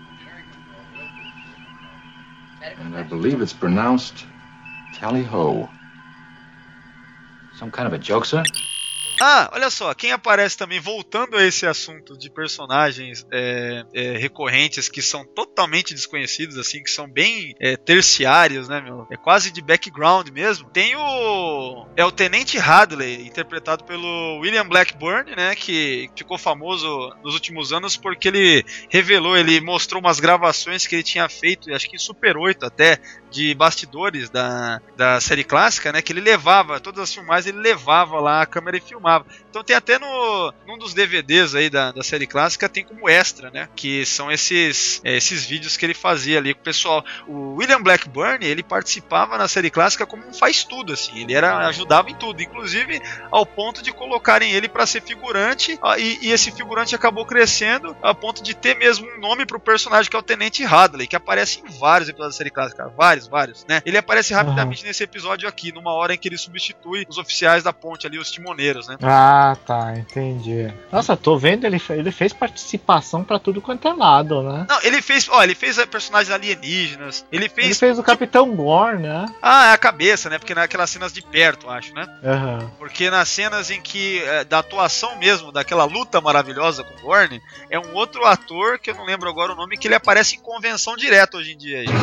And I believe it's pronounced tally-ho. Some kind of a joke, sir? Ah, olha só, quem aparece também, voltando a esse assunto de personagens é, é, recorrentes que são totalmente desconhecidos, assim, que são bem é, terciários, né, meu? É quase de background mesmo. Tem o... é o Tenente Hadley, interpretado pelo William Blackburn, né, que ficou famoso nos últimos anos porque ele revelou, ele mostrou umas gravações que ele tinha feito, acho que em Super oito até, de bastidores da, da série clássica, né, que ele levava, todas as filmagens ele levava lá a câmera e filmava. Então tem até no num dos D V Ds aí da, da série clássica, tem como extra, né, que são esses, é, esses vídeos que ele fazia ali com o pessoal. O William Blackburn, ele participava na série clássica como um faz-tudo, assim, ele era, ajudava em tudo, inclusive ao ponto de colocarem ele para ser figurante, e, e esse figurante acabou crescendo a ponto de ter mesmo um nome pro personagem, que é o Tenente Hadley, que aparece em vários episódios da série clássica, vários, vários, né? Ele aparece rapidamente uhum. nesse episódio aqui, numa hora em que ele substitui os oficiais da ponte ali, os timoneiros, né? Ah, tá, entendi. Nossa, tô vendo, ele, ele fez participação pra tudo quanto é lado, né? Não, ele fez, ó, ele fez personagens alienígenas, ele fez... Ele fez o Capitão Gorn, né? Ah, é a cabeça, né? Porque naquelas cenas de perto, acho, né? Uhum. Porque nas cenas em que, é, da atuação mesmo, daquela luta maravilhosa com o Gorn, é um outro ator, que eu não lembro agora o nome, que ele aparece em convenção direto hoje em dia. Aí.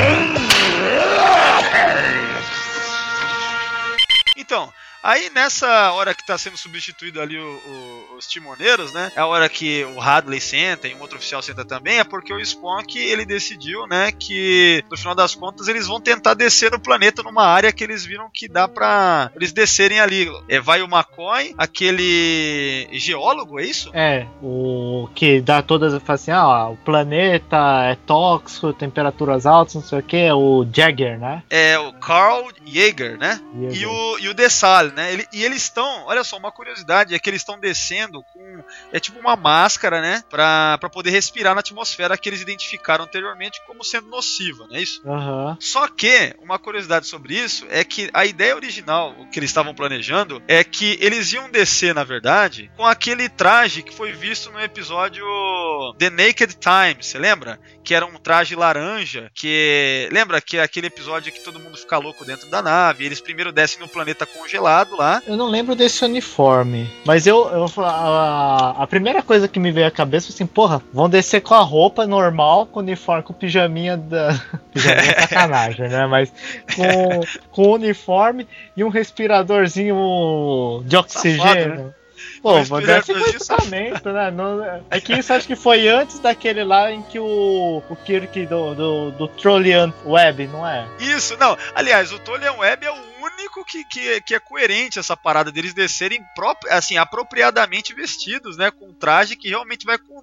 Então... Aí nessa hora que tá sendo substituído ali o, o, os timoneiros, né? É a hora que o Hadley senta e um outro oficial senta também, é porque o Spock, ele decidiu, né, que no final das contas eles vão tentar descer no planeta numa área que eles viram que dá pra eles descerem ali. É, vai o McCoy, aquele geólogo, é isso? É, o que dá todas, fala assim, ah, o planeta é tóxico, temperaturas altas, não sei o que, é o Jagger, né? É, o Carl Yeager, né? Yeager. E o, e o Dessal, né? Ele, e eles estão, olha só, uma curiosidade é que eles estão descendo com, é tipo uma máscara, né? Pra, pra poder respirar na atmosfera que eles identificaram anteriormente como sendo nociva, não é isso? Uhum. Só que, uma curiosidade sobre isso é que a ideia original, o que eles estavam planejando, é que eles iam descer, na verdade, com aquele traje que foi visto no episódio The Naked Time, você lembra? Que era um traje laranja, que... Lembra que é aquele episódio que todo mundo fica louco dentro da nave, eles primeiro descem no planeta congelado lá. Eu não lembro desse uniforme, mas eu, eu a, a primeira coisa que me veio à cabeça foi assim, porra, vão descer com a roupa normal, com o uniforme, com o pijaminha da... pijaminha é sacanagem, né? Mas com, com o uniforme e um respiradorzinho de oxigênio. Safado, né? Pô, mas deve ser equipamento, né? Não, é que isso acho que foi antes daquele lá em que o, o Kirk do, do, do Trollian Web, não é? Isso, não. Aliás, o Trollian Web é o único que, que, que é coerente essa parada deles descerem pró- assim, apropriadamente vestidos, né? Com um traje que realmente vai conter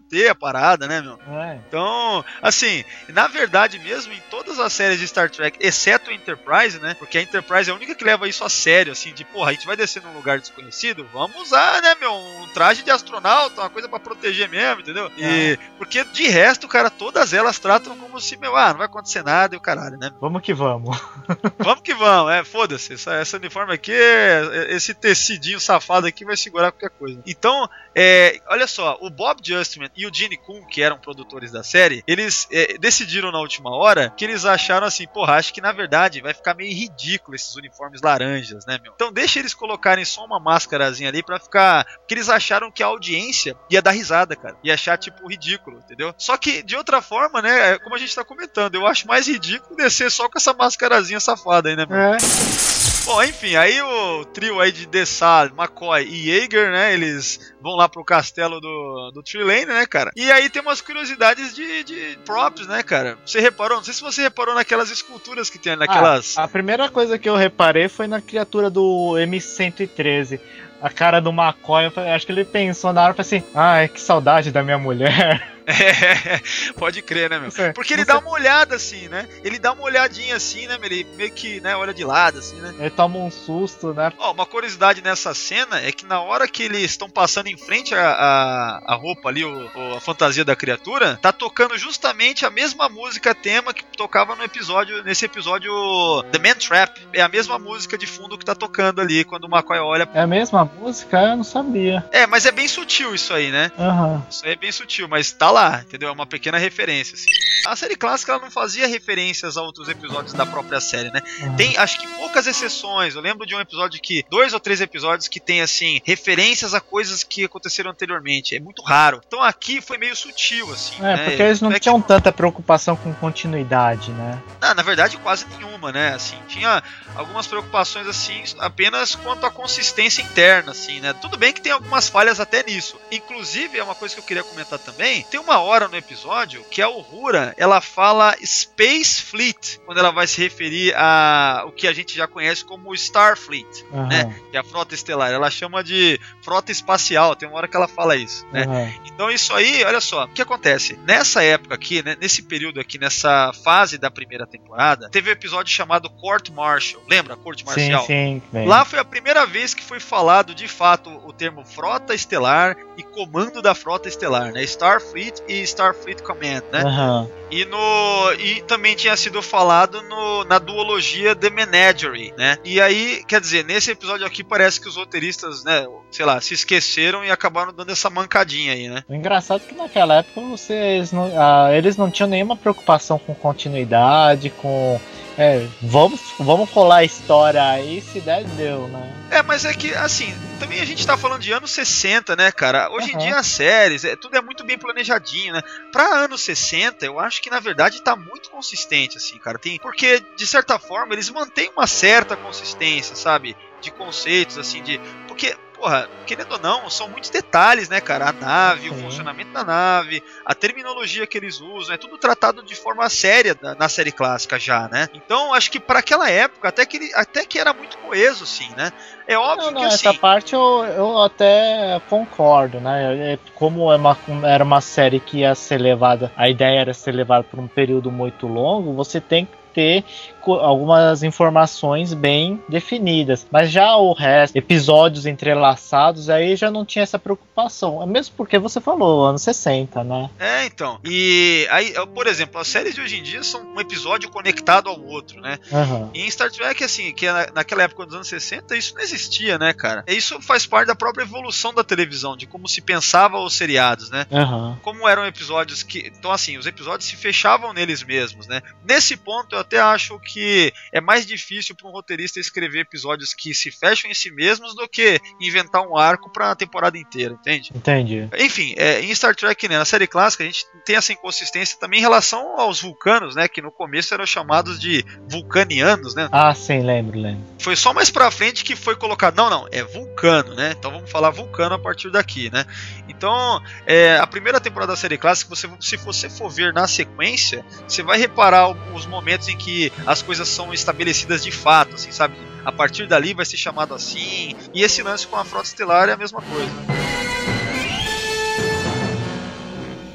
manter a parada, né, meu? É. Então, assim, na verdade mesmo, em todas as séries de Star Trek, exceto a Enterprise, né? Porque a Enterprise é a única que leva isso a sério, assim, de, porra, a gente vai descer num lugar desconhecido, vamos usar, né, meu, um traje de astronauta, uma coisa pra proteger mesmo, entendeu? E, porque, de resto, cara, todas elas tratam como se, meu, ah, não vai acontecer nada e o caralho, né? Vamos que vamos. Vamos que vamos, é, foda-se, essa, essa uniforme aqui, esse tecidinho safado aqui vai segurar qualquer coisa. Então, é, olha só, o Bob Justman e o Gene Kuhn, que eram produtores da série, eles é, decidiram na última hora que eles acharam assim, porra, acho que na verdade vai ficar meio ridículo esses uniformes laranjas, né, meu? Então deixa eles colocarem só uma máscarazinha ali pra ficar... Porque eles acharam que a audiência ia dar risada, cara. Ia achar, tipo, ridículo, entendeu? Só que, de outra forma, né, como a gente tá comentando, eu acho mais ridículo descer só com essa máscarazinha safada aí, né, meu? É. Bom, enfim, aí o trio aí de Dessal, McCoy e Yeager, né, eles vão lá pro castelo do, do Trelane, né, cara? E aí tem umas curiosidades de, de props, né, cara? Você reparou? Não sei se você reparou naquelas esculturas que tem naquelas... Ah, a primeira coisa que eu reparei foi na criatura do M cento e treze. A cara do McCoy, eu acho que ele pensou na hora e falou assim, ai, que saudade da minha mulher. É, pode crer, né, meu? Porque ele dá uma olhada assim, né? Ele dá uma olhadinha assim, né? Ele meio que, né, olha de lado, assim, né? Ele toma um susto, né? Ó, uma curiosidade nessa cena é que na hora que eles estão passando em frente a, a, a roupa ali, o, o, a fantasia da criatura, tá tocando justamente a mesma música tema que tocava no episódio, nesse episódio The Man Trap. É a mesma música de fundo que tá tocando ali quando o McCoy olha. É a mesma música? Eu não sabia. É, mas é bem sutil isso aí, né? Uhum. Isso aí é bem sutil, mas tá lá, entendeu? É uma pequena referência, assim. A série clássica, ela não fazia referências a outros episódios da própria série, né? Uhum. Tem, acho que poucas exceções. Eu lembro de um episódio que, dois ou três episódios que tem, assim, referências a coisas que aconteceram anteriormente. É muito raro. Então aqui foi meio sutil, assim, É, né? porque eles não é tinham que... tanta preocupação com continuidade, né? Ah, na verdade, quase nenhuma, né? Assim, tinha algumas preocupações, assim, apenas quanto à consistência interna, assim, né? Tudo bem que tem algumas falhas até nisso. Inclusive, é uma coisa que eu queria comentar também, tem uma hora no episódio que a Uhura, ela fala Space Fleet, quando ela vai se referir a o que a gente já conhece como Starfleet, uhum. né? Que é a frota estelar. Ela chama de frota espacial, tem uma hora que ela fala isso, né? Uhum. Então isso aí, olha só, o que acontece? Nessa época aqui, né, nesse período aqui, nessa fase da primeira temporada, teve um episódio chamado Court Martial. Lembra a Corte Marcial? Sim, sim. Lá foi a primeira vez que foi falado, de fato, o termo frota estelar e comando da frota estelar, né? Starfleet e Starfleet Command, né? Uhum. E, no, e também tinha sido falado no, na duologia The Menagerie, né? E aí, quer dizer, nesse episódio aqui parece que os roteiristas, né, sei lá, se esqueceram e acabaram dando essa mancadinha aí, né? O engraçado é que naquela época vocês não, ah, eles não tinham nenhuma preocupação com continuidade, com... É, vamos, vamos colar a história aí, se der, deu, né? É, mas é que, assim, também a gente tá falando de anos sessenta, né, cara? Hoje uhum. em dia as séries, é, tudo é muito bem planejadinho, né? Pra anos sessenta, eu acho que, na verdade, tá muito consistente, assim, cara. Tem, porque, de certa forma, eles mantêm uma certa consistência, sabe? De conceitos, assim, de... Porque... Porra, querendo ou não, são muitos detalhes, né, cara? A nave, Sim. o funcionamento da nave, a terminologia que eles usam, é tudo tratado de forma séria na série clássica já, né? Então, acho que para aquela época, até que, ele, até que era muito coeso, assim, né? É óbvio não, não, que assim... Essa parte eu, eu até concordo, né? Como é uma, era uma série que ia ser levada, a ideia era ser levada por um período muito longo, você tem que ter algumas informações bem definidas, mas já o resto, episódios entrelaçados, aí já não tinha essa preocupação, mesmo porque você falou, anos sessenta, né? É, então, e aí, por exemplo, as séries de hoje em dia são um episódio conectado ao outro, né? Uhum. E em Star Trek, assim, que naquela época dos anos sessenta, isso não existia, né, cara? Isso faz parte da própria evolução da televisão, de como se pensava os seriados, né? Uhum. Como eram episódios que... Então, assim, os episódios se fechavam neles mesmos, né? Nesse ponto, eu até acho que é mais difícil para um roteirista escrever episódios que se fecham em si mesmos do que inventar um arco para a temporada inteira, entende? Entendi. Enfim, é, em Star Trek, né, na série clássica, a gente tem essa inconsistência também em relação aos vulcanos, né, que no começo eram chamados de vulcanianos, né? Ah, sim, lembro, lembro. Foi só mais pra frente que foi colocado, não, não, é vulcano, né? Então vamos falar vulcano a partir daqui, né? Então, é, a primeira temporada da série clássica, você, se você for ver na sequência, você vai reparar os momentos em que as coisas são estabelecidas de fato, assim, sabe? A partir dali vai ser chamado assim, e esse lance com a Frota Estelar é a mesma coisa.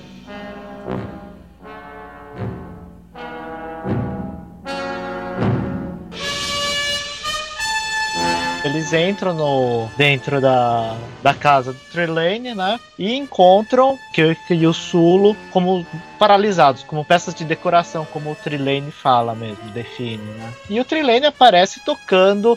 Eles entram no, dentro da, da casa do Trelane, né? E encontram Kirk e o Sulu como paralisados, como peças de decoração, como o Trelane fala mesmo, define, né? E o Trelane aparece tocando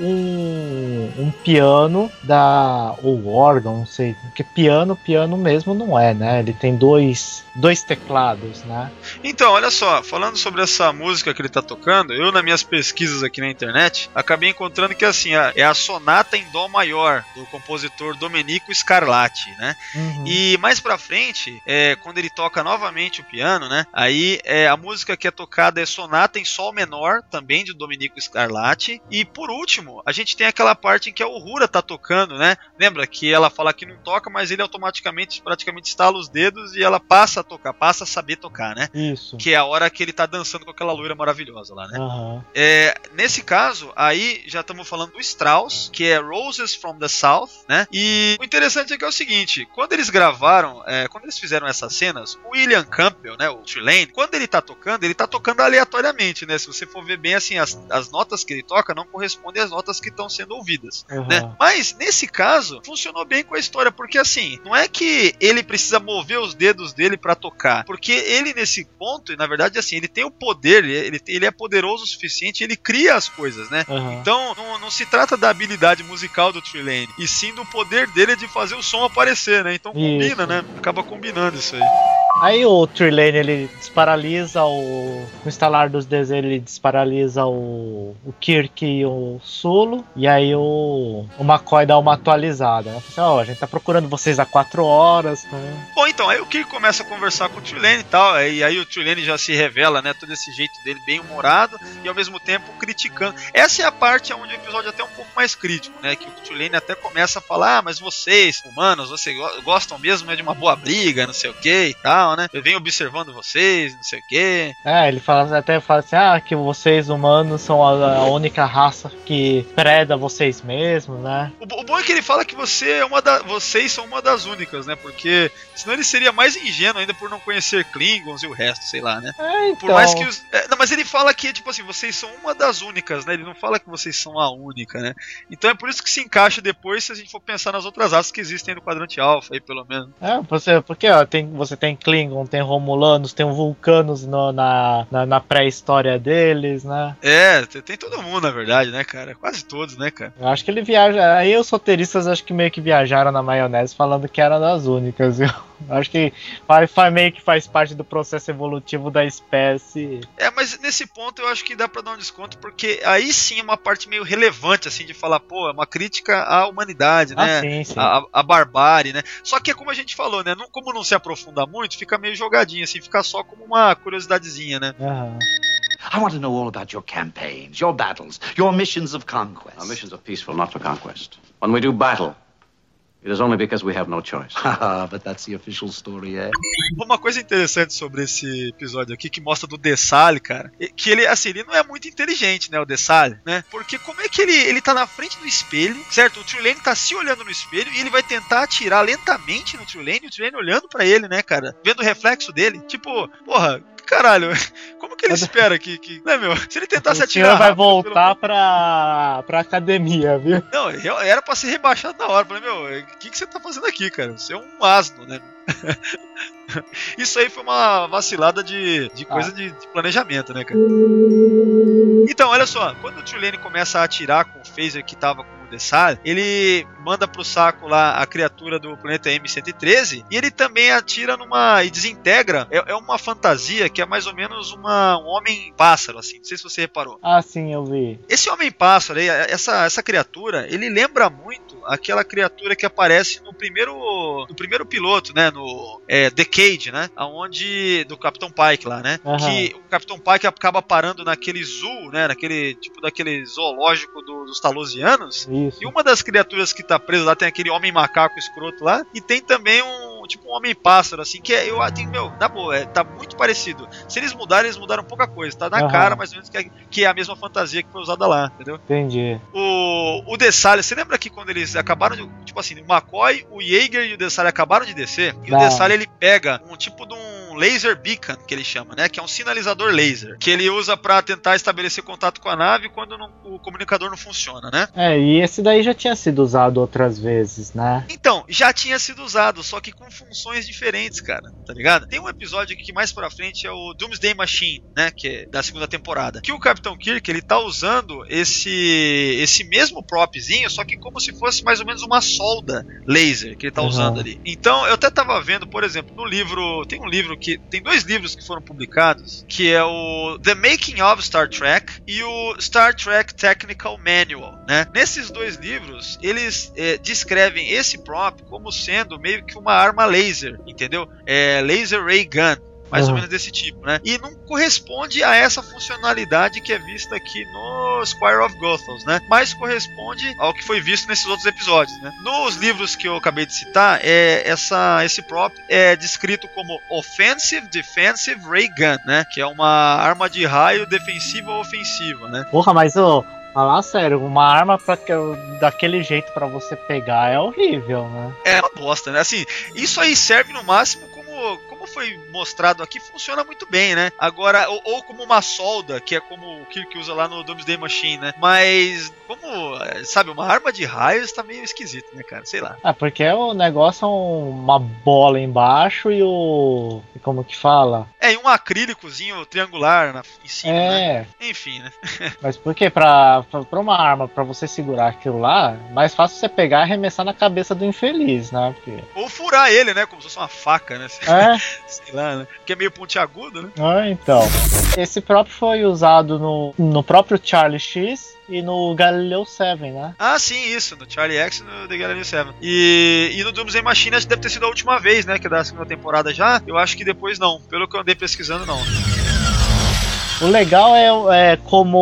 Um, um piano da ou órgão, não sei, porque piano, piano mesmo não é, né? Ele tem dois, dois teclados, né? Então, olha só, falando sobre essa música que ele tá tocando, eu nas minhas pesquisas aqui na internet, acabei encontrando que assim, é a sonata em dó maior do compositor Domenico Scarlatti, né? Uhum. E mais pra frente, é, quando ele toca novamente o piano, né? Aí é, a música que é tocada é sonata em sol menor, também de Domenico Scarlatti, e por último a gente tem aquela parte em que a Uhura tá tocando, né? Lembra que ela fala que não toca, mas ele automaticamente, praticamente estala os dedos e ela passa a tocar, passa a saber tocar, né? Isso. Que é a hora que ele tá dançando com aquela loira maravilhosa lá, né? Uhum. É, nesse caso, aí já estamos falando do Strauss, que é Roses from the South, né? E o interessante é que é o seguinte, quando eles gravaram, é, quando eles fizeram essas cenas, o William Campbell, né, o Trelane, quando ele tá tocando, ele tá tocando aleatoriamente, né? Se você for ver bem, assim, as, as notas que ele toca não correspondem às notas que estão sendo ouvidas, uhum. né? Mas nesse caso funcionou bem com a história, porque assim, não é que ele precisa mover os dedos dele pra tocar, porque ele nesse ponto, na verdade assim, ele tem o poder, ele, ele é poderoso o suficiente, ele cria as coisas, né? Uhum. Então não, não se trata da habilidade musical do Trelane, e sim do poder dele de fazer o som aparecer, né? Então combina, isso. né? Acaba combinando isso aí. Aí o Trelane, ele desparalisa o... No instalar dos dedos, ele desparalisa o, o Kirk e o Sulu. E aí o, o McCoy dá uma atualizada, né? Assim, ó, a gente tá procurando vocês há quatro horas, né? Bom, então, aí o Kirk começa a conversar com o Trelane e tal. E aí o Trelane já se revela, né? Todo esse jeito dele bem humorado e ao mesmo tempo criticando. Essa é a parte onde o episódio é até um pouco mais crítico, né? Que o Trelane até começa a falar, ah, mas vocês, humanos, vocês gostam mesmo né, de uma boa briga, não sei o que e tal. Né? Eu venho observando vocês, não sei o que. É, ele fala, até fala assim, ah, que vocês humanos são a, a única raça que preda vocês mesmos, né? O, o bom é que ele fala que você é uma da, vocês são uma das únicas, né? Porque senão ele seria mais ingênuo ainda por não conhecer Klingons e o resto, sei lá, né? É, então... Por mais que os, é, não, mas ele fala que, tipo assim, vocês são uma das únicas, né? Ele não fala que vocês são a única, né? Então é por isso que se encaixa depois se a gente for pensar nas outras raças que existem no quadrante alfa aí, pelo menos. É, você, porque ó, tem, você tem Klingon, tem Romulanos, tem Vulcanos no, na, na, na pré-história deles, né? É, tem todo mundo, na verdade, né, cara? Quase todos, né, cara? Eu acho que ele viaja. Aí os roteiristas acho que meio que viajaram na maionese falando que era das únicas, viu? Acho que faz, faz, meio que faz parte do processo evolutivo da espécie. É, mas nesse ponto eu acho que dá pra dar um desconto, porque aí sim é uma parte meio relevante, assim, de falar, pô, é uma crítica à humanidade, né? Ah, sim, sim. A, a barbárie, né? Só que é como a gente falou, né? Não, como não se aprofunda muito, fica meio jogadinho, assim, fica só como uma curiosidadezinha, né? Uhum. I want to know all about your campaigns, your battles, your missions of conquest. Our missions are peaceful, not for conquest. When we do battle, it is only because we have no choice. But that's the official story, eh? Uma coisa interessante sobre esse episódio aqui, que mostra do Dessale, cara, que ele, assim, ele não é muito inteligente, né, o Dessale, né? Porque como é que ele, ele tá na frente do espelho, certo? O Trelane tá se olhando no espelho e ele vai tentar atirar lentamente no Trelane, e o Trelane olhando pra ele, né, cara? Vendo o reflexo dele. Tipo, porra... Caralho, como que ele espera que, que... Né, meu? Se ele tentasse atirar... O senhor vai voltar pelo... pra, pra academia, viu? Não, era pra ser rebaixado na hora. Falei, meu, o que, que você tá fazendo aqui, cara? Você é um asno, né? Isso aí foi uma vacilada de, de coisa ah. de, de planejamento, né, cara? Então, olha só, quando o Trelane começa a atirar com o phaser que tava com o Dessale, ele manda pro saco lá a criatura do planeta M cento e treze e ele também atira numa... e desintegra. É, é uma fantasia que é mais ou menos uma, um homem-pássaro, assim. Não sei se você reparou. Ah, sim, eu vi. Esse homem-pássaro aí, essa, essa criatura, ele lembra muito aquela criatura que aparece no primeiro no primeiro piloto, né? No é, The Cage, né? Onde, do Capitão Pike lá, né? Uhum. Que o Capitão Pike acaba parando naquele zoo, né? Naquele, tipo, daquele zoológico do, dos Talosianos. Isso. E uma das criaturas que tá presa lá tem aquele homem macaco escroto lá. E tem também um, tipo, um homem-pássaro, assim, que é, eu acho, meu, na boa, é, tá muito parecido. Se eles mudarem, eles mudaram pouca coisa. Tá na uhum. cara, mais ou menos, que é, que é a mesma fantasia que foi usada lá, entendeu? Entendi. O, o Dessale, você lembra que quando eles acabaram de, tipo assim, o McCoy, o Yeager e o Dessale acabaram de descer, e Não. o Dessale, ele pega um tipo de um laser beacon, que ele chama, né? Que é um sinalizador laser, que ele usa pra tentar estabelecer contato com a nave quando não, o comunicador não funciona, né? É, e esse daí já tinha sido usado outras vezes, né? Então, já tinha sido usado, só que com funções diferentes, cara, tá ligado? Tem um episódio que mais pra frente é o Doomsday Machine, né? Que é da segunda temporada, que o Capitão Kirk, ele tá usando esse, esse mesmo propzinho, só que como se fosse mais ou menos uma solda laser que ele tá Uhum. usando ali. Então, eu até tava vendo, por exemplo, no livro, tem um livro que, tem dois livros que foram publicados, que é o The Making of Star Trek e o Star Trek Technical Manual, né? Nesses dois livros, eles é, descrevem esse prop como sendo meio que uma arma laser, entendeu? É, laser Ray Gun. Mais Uhum. ou menos desse tipo, né? E não corresponde a essa funcionalidade que é vista aqui no Squire of Gothels, né? Mas corresponde ao que foi visto nesses outros episódios, né? Nos livros que eu acabei de citar, é, essa, esse prop é descrito como Offensive Defensive Ray Gun, né? Que é uma arma de raio defensiva ou ofensiva, né? Porra, mas ô, falar sério, uma arma pra, que- daquele jeito pra você pegar é horrível, né? É uma bosta, né? Assim, isso aí serve no máximo como, como foi mostrado aqui, funciona muito bem, né? Agora, ou, ou como uma solda, que é como o Kirk usa lá no Doomsday Machine, né? Mas, como, eh, sabe, uma arma de raios tá meio esquisito, né, cara? Sei lá. Ah, porque o negócio é um- uma bola embaixo e o... e como que fala? É, e um acrílicozinho triangular na, em cima, né? É, Enfim, né? mas por quê? Pra, pra, pra uma arma, pra você segurar aquilo lá, mais fácil você pegar e arremessar na cabeça do infeliz, né? Porque... Ou furar ele, né? Como se fosse uma faca, né? É, Sei lá, né? Que é meio pontiagudo, né? ah, então. Esse próprio foi usado no, no próprio Charlie X e no Galileu sete, né? Ah, sim, isso, no Charlie X e no The Galileo sete. E, e no Doomsday Machine acho que deve ter sido a última vez, né? Que é da segunda temporada já. Eu acho que depois não. Pelo que eu andei pesquisando, não. O legal é, é como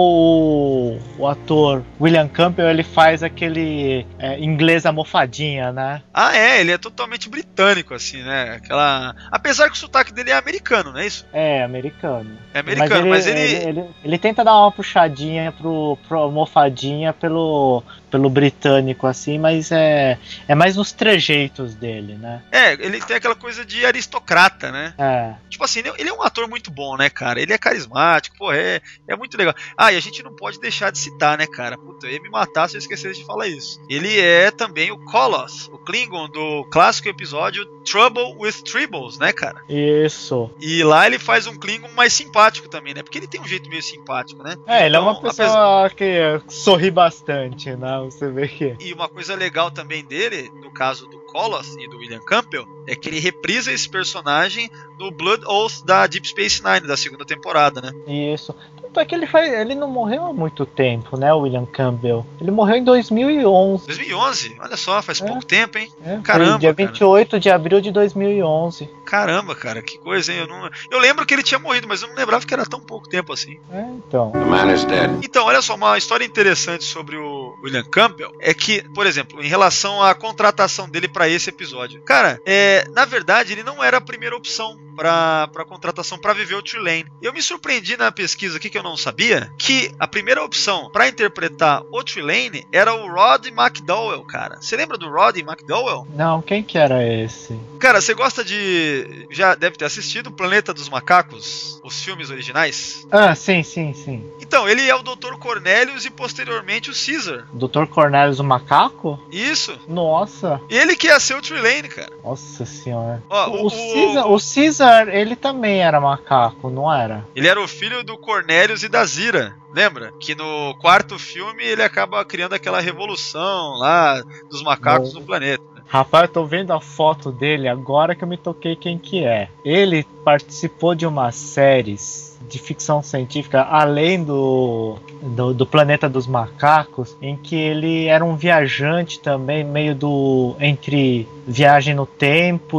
o, o ator William Campbell, ele faz aquele é, inglês amofadinha, né? Ah, é, ele é totalmente britânico, assim, né? Aquela. Apesar que o sotaque dele é americano, não é isso? É, americano. É americano, mas ele. Mas ele, ele, ele, ele tenta dar uma puxadinha pro, pro almofadinha pelo, pelo britânico, assim, mas é, é mais nos trejeitos dele, né? É, ele tem aquela coisa de aristocrata, né? É. Tipo assim, ele- ele é um ator muito bom, né, cara? Ele é carismático, pô, é, é muito legal. Ah, e a gente não pode deixar de citar, né, cara? Puta, eu ia me matar se eu esquecesse de falar isso. Ele é também o Koloss, o Klingon do clássico episódio Trouble with Tribbles, né, cara? Isso. E lá ele faz um Klingon mais simpático também, né? Porque ele tem um jeito meio simpático, né? É, ele é Então, uma pessoa que sorri bastante, né? Você vê que... E uma coisa legal também dele, no caso do Koloss e do William Campbell, é que ele reprisa esse personagem no Blood Oath da Deep Space Nine, da segunda temporada, né? Isso. Tanto é que ele, faz, ele não morreu há muito tempo, né, o William Campbell? Ele morreu em dois mil e onze. dois mil e onze, olha só, faz É. pouco tempo, hein? É, Caramba, foi dia vinte e oito de abril de dois mil e onze. Caramba, cara, que coisa, hein? Eu, não... eu lembro que ele tinha morrido, mas eu não lembrava que era tão pouco tempo assim. É, então. The man is dead. Então, olha só, uma história interessante sobre o William Campbell é que, por exemplo, em relação à contratação dele para esse episódio. Cara, é, na verdade, ele não era a primeira opção para a contratação para viver o Trelane. Eu me surpreendi na pesquisa aqui que eu não sabia que a primeira opção para interpretar o Trelane era o Rod McDowell, cara. Você lembra do Rod McDowell? Não, quem que era esse? Cara, você gosta de... já deve ter assistido Planeta dos Macacos, os filmes originais? Ah, sim, sim, sim. Então, ele é o doutor Cornelius e posteriormente o Caesar. doutor Cornelius o Macaco? Isso. Nossa. Ele que ia ser o Trelane, cara. Nossa senhora. Ó, o, o- Caesar, o Caesar, ele também era macaco, não era? Ele era o filho do Cornelius e da Zira. Lembra? Que no quarto filme ele acaba criando aquela revolução lá dos macacos Não. no planeta. Rapaz, eu tô vendo a foto dele agora que eu me toquei quem que é. Ele participou de umas séries de ficção científica, além do, do, do Planeta dos Macacos, em que ele era um viajante também, meio do entre viagem no tempo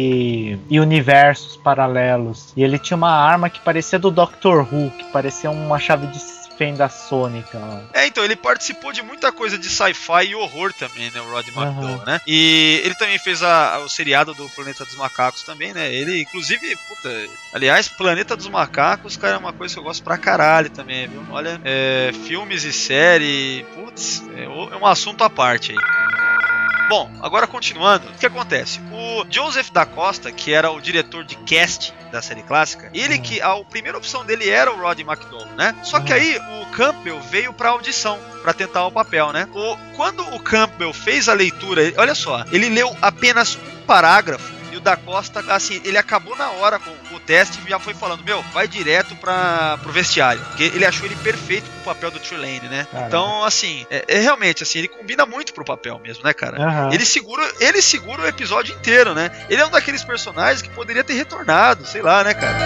e, e universos paralelos. E ele tinha uma arma que parecia do Doctor Who, que parecia uma chave de fenda sônica. É, então, ele participou de muita coisa de sci-fi e horror também, né, o Rod McDowell, Uhum. né? E ele também fez a, a- o seriado do Planeta dos Macacos também, né? Ele, inclusive, puta, aliás, Planeta dos Macacos, cara, é uma coisa que eu gosto pra caralho também, viu? Olha, é, filmes e série, putz, é, o- é um assunto à parte aí. Bom, agora continuando, o que acontece? O Joseph da Costa, que era o diretor de casting da série clássica, ele que a, a primeira opção dele era o Roddy McDowall, né? Só que aí o Campbell veio pra audição pra tentar o papel, né? O, quando o Campbell fez a leitura, olha só, ele leu apenas um parágrafo. E o da Costa, assim, ele acabou na hora com, com o teste e já foi falando, meu, vai direto pra, pro vestiário. Porque ele achou ele perfeito pro papel do Trelane, né? Caramba. Então, assim, é, é realmente, assim, ele combina muito pro papel mesmo, né, cara? Uhum. Ele segura, ele segura o episódio inteiro, né? Ele é um daqueles personagens que poderia ter retornado, sei lá, né, cara?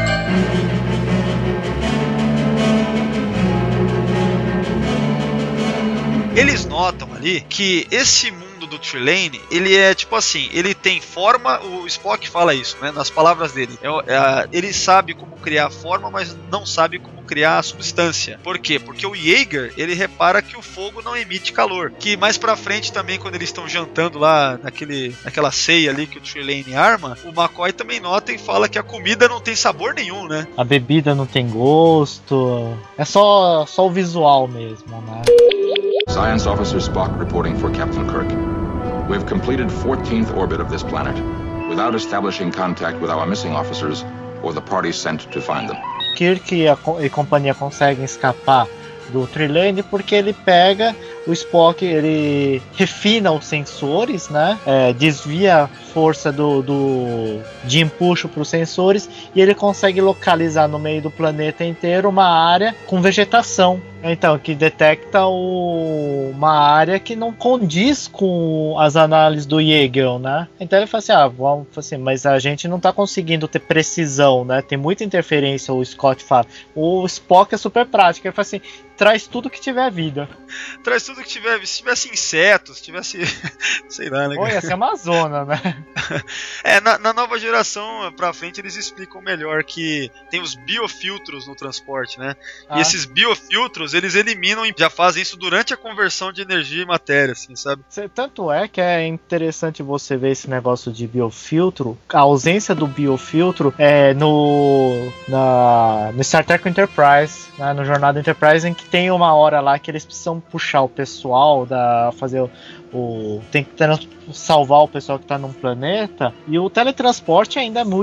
Eles notam ali que esse mundo do Trelane, ele é tipo assim, ele tem forma, o Spock fala isso, né, nas palavras dele, é, é, ele sabe como criar a forma, mas não sabe como criar a substância. Por quê? Porque o Yeager, ele repara que o fogo não emite calor, que mais pra frente também, quando eles estão jantando lá naquele, naquela ceia ali que o Trelane arma, o McCoy também nota e fala que a comida não tem sabor nenhum, né? A bebida não tem gosto, é só, só o visual mesmo, né? Science Officer Spock reporting for Captain Kirk. We've completed fourteenth orbit of this planet without establishing contact with our missing officers or the parties sent to find them. Kirk e a e companhia conseguem escapar do Trelane porque ele pega o Spock, ele refina os sensores, né? É, desvia a força do, do, de empuxo para os sensores e ele consegue localizar no meio do planeta inteiro uma área com vegetação. Então, que detecta o, uma área que não condiz com as análises do Yeager, né? Então ele fala assim, ah, vamos, assim, mas a gente não está conseguindo ter precisão, né? Tem muita interferência, o Scott fala. O Spock é super prático, ele fala assim, traz tudo que tiver vida. Traz tudo que tiver, se tivesse insetos, se tivesse, sei lá, né? Pô, ia ser uma zona, né? É, na, na nova geração, pra frente, eles explicam melhor que tem os biofiltros no transporte, né? Ah. E esses biofiltros, eles eliminam e já fazem isso durante a conversão de energia e matéria, assim, sabe? Tanto é que é interessante você ver esse negócio de biofiltro, a ausência do biofiltro é no, na, no Star Trek Enterprise, né? No Jornada Enterprise, em que tem uma hora lá que eles precisam puxar o pessoal, da, fazer o, o tem que trans, salvar o pessoal que está num planeta, e o teletransporte ainda é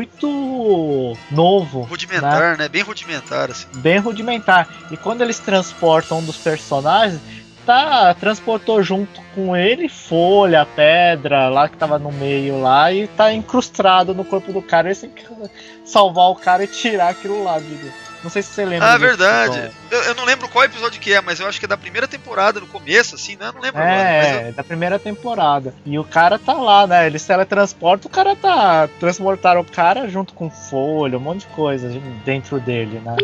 muito novo. Rudimentar, né? né? Bem rudimentar, assim. Bem rudimentar. E quando eles transportam um dos personagens, tá, transportou junto com ele folha, pedra, lá que tava no meio lá, e tá incrustado no corpo do cara. Eles têm que salvar o cara e tirar aquilo lá, viu? Não sei se você lembra. Ah, verdade. Eu, eu não lembro qual episódio que é, mas eu acho que é da primeira temporada, no começo, assim, né? Eu não lembro é, agora. É, eu... da primeira temporada. E o cara tá lá, né? Eles teletransportam, o cara tá... Transportaram o cara junto com folha, um monte de coisa dentro dele, né?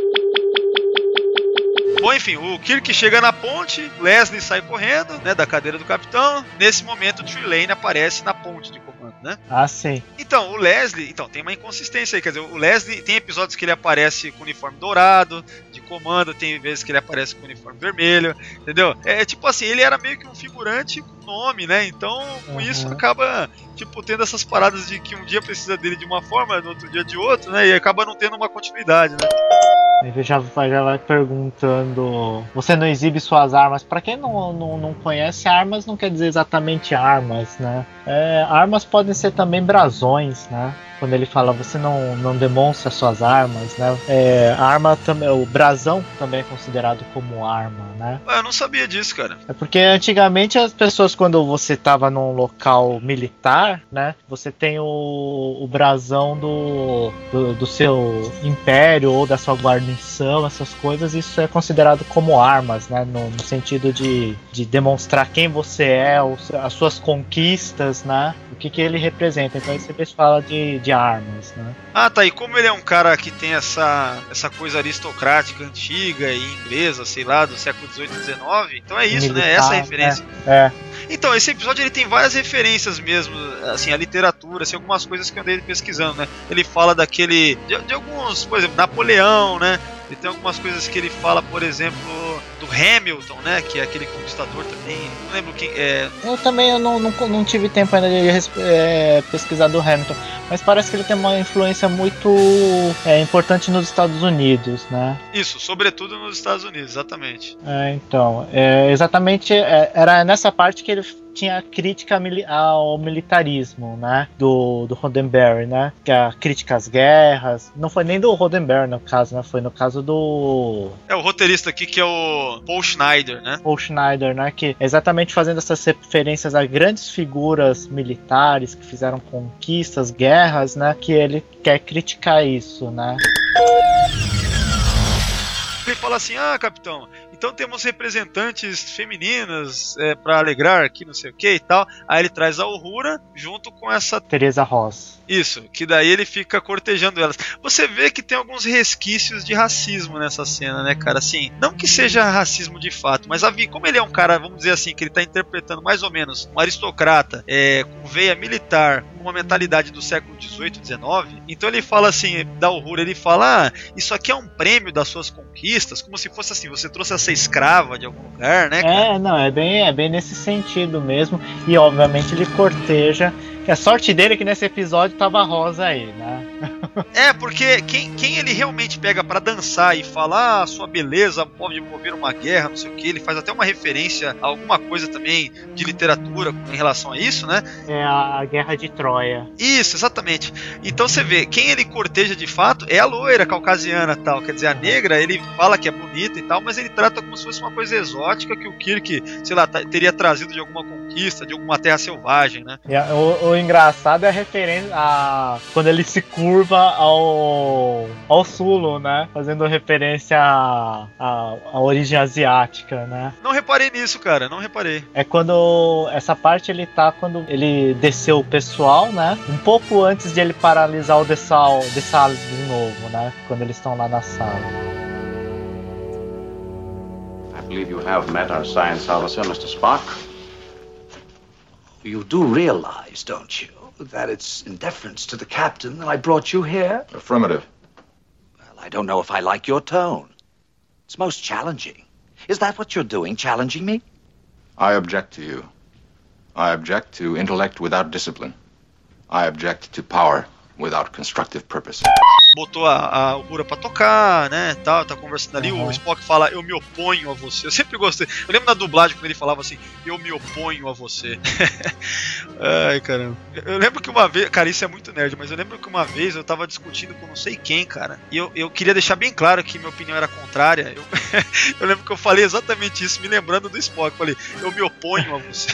Bom, enfim, o Kirk chega na ponte, Leslie sai correndo, né, da cadeira do capitão. Nesse momento, o Trelane aparece na ponte de comando, né? Ah, sim. Então, o Leslie, então, tem uma inconsistência aí, quer dizer, o Leslie tem episódios que ele aparece com uniforme dourado, de comando, tem vezes que ele aparece com uniforme vermelho, entendeu? É tipo assim, ele era meio que um figurante com nome, né? Então, com uhum. isso, acaba, tipo, tendo essas paradas de que um dia precisa dele de uma forma, no outro dia de outro, né? E acaba não tendo uma continuidade, né? Ele já vai, já vai perguntando, você não exibe suas armas. Pra quem não, não, não conhece, armas não quer dizer exatamente armas, né? É, armas podem ser também brasões, né? Quando ele fala, você não, não demonstra suas armas, né? É, arma também, o brasão também é considerado como arma, né? Eu não sabia disso, cara. É porque antigamente as pessoas, quando você estava num local militar, né? Você tem o, o brasão do, do, do seu império ou da sua guarnição, essas coisas, isso é considerado como armas, né? No, no sentido de, de demonstrar quem você é, os, as suas conquistas, né? O que, que ele representa. Então aí você fala de de armas, né? Ah, tá, e como ele é um cara que tem essa, essa coisa aristocrática antiga e inglesa, sei lá, do século dezoito e dezenove, então é isso, militar, né? Essa é a referência. É, é. Então, esse episódio ele tem várias referências mesmo, assim, a literatura, assim, algumas coisas que eu andei pesquisando, né? Ele fala daquele, de, de alguns, por exemplo, Napoleão, né? Ele tem algumas coisas que ele fala, por exemplo, do Hamilton, né? Que é aquele conquistador também. Não lembro quem é. Eu também eu não, não, não tive tempo ainda de é, pesquisar do Hamilton. Mas parece que ele tem uma influência muito é, importante nos Estados Unidos, né? Isso, sobretudo nos Estados Unidos, exatamente. É, então, é, exatamente, é, era nessa parte que ele tinha a crítica ao militarismo, né? Do, do Roddenberry, né? Que a crítica às guerras. Não foi nem do Roddenberry, no caso, né? Foi no caso do... É o roteirista aqui que é o Paul Schneider, né? Paul Schneider, né? Que exatamente fazendo essas referências a grandes figuras militares que fizeram conquistas, guerras, né? Que ele quer criticar isso, né? Ele fala assim, ah, capitão, então temos representantes femininas é, para alegrar aqui, não sei o que e tal. Aí ele traz a Uhura junto com essa... Teresa Ross. Isso, que daí ele fica cortejando elas. Você vê que tem alguns resquícios de racismo nessa cena, né, cara? Assim, não que seja racismo de fato, mas como ele é um cara, vamos dizer assim, que ele tá interpretando mais ou menos um aristocrata é, com veia militar, com uma mentalidade do século dezoito, dezenove, então ele fala assim, da Uhura, ele fala, ah, isso aqui é um prêmio das suas conquistas, como se fosse assim, você trouxe essa escrava de algum lugar, né, cara? É, não, é bem, é bem nesse sentido mesmo, e obviamente ele corteja. A sorte dele é que nesse episódio tava a Rosa aí, né? É, porque quem, quem ele realmente pega pra dançar e falar ah, sua beleza pode mover uma guerra, não sei o que, ele faz até uma referência a alguma coisa também de literatura em relação a isso, né? É a Guerra de Troia. Isso, exatamente. Então você vê, quem ele corteja de fato é a loira caucasiana e tal, quer dizer, a negra, ele fala que é bonita e tal, mas ele trata como se fosse uma coisa exótica que o Kirk, sei lá, teria trazido de alguma conquista, de alguma terra selvagem, né? É, o, o engraçado é a referência a quando ele se curva ao ao Sulu, né? Fazendo referência à, à, à origem asiática, né? Não reparei nisso, cara, não reparei. É quando essa parte ele tá quando ele desceu o pessoal, né? Um pouco antes de ele paralisar o Dessal, Dessal de novo, né? Quando eles estão lá na sala. I believe you have met our science officer, Mister Spock. You do realize, don't you, that it's in deference to the captain that I brought you here? Affirmative. Well, I don't know if I like your tone. It's most challenging. Is that what you're doing, challenging me? I object to you. I object to intellect without discipline. I object to power without constructive purpose. Botou a, a Uhura pra tocar, né, tal, tá conversando ali, uhum. O Spock fala, eu me oponho a você. Eu sempre gostei, eu lembro na dublagem quando ele falava assim, eu me oponho a você. Ai, caramba. Eu lembro que uma vez, cara, isso é muito nerd, mas eu lembro que uma vez eu tava discutindo com não sei quem, cara, e eu, eu queria deixar bem claro que minha opinião era contrária. Eu, eu lembro que eu falei exatamente isso, me lembrando do Spock, falei, eu me oponho a você.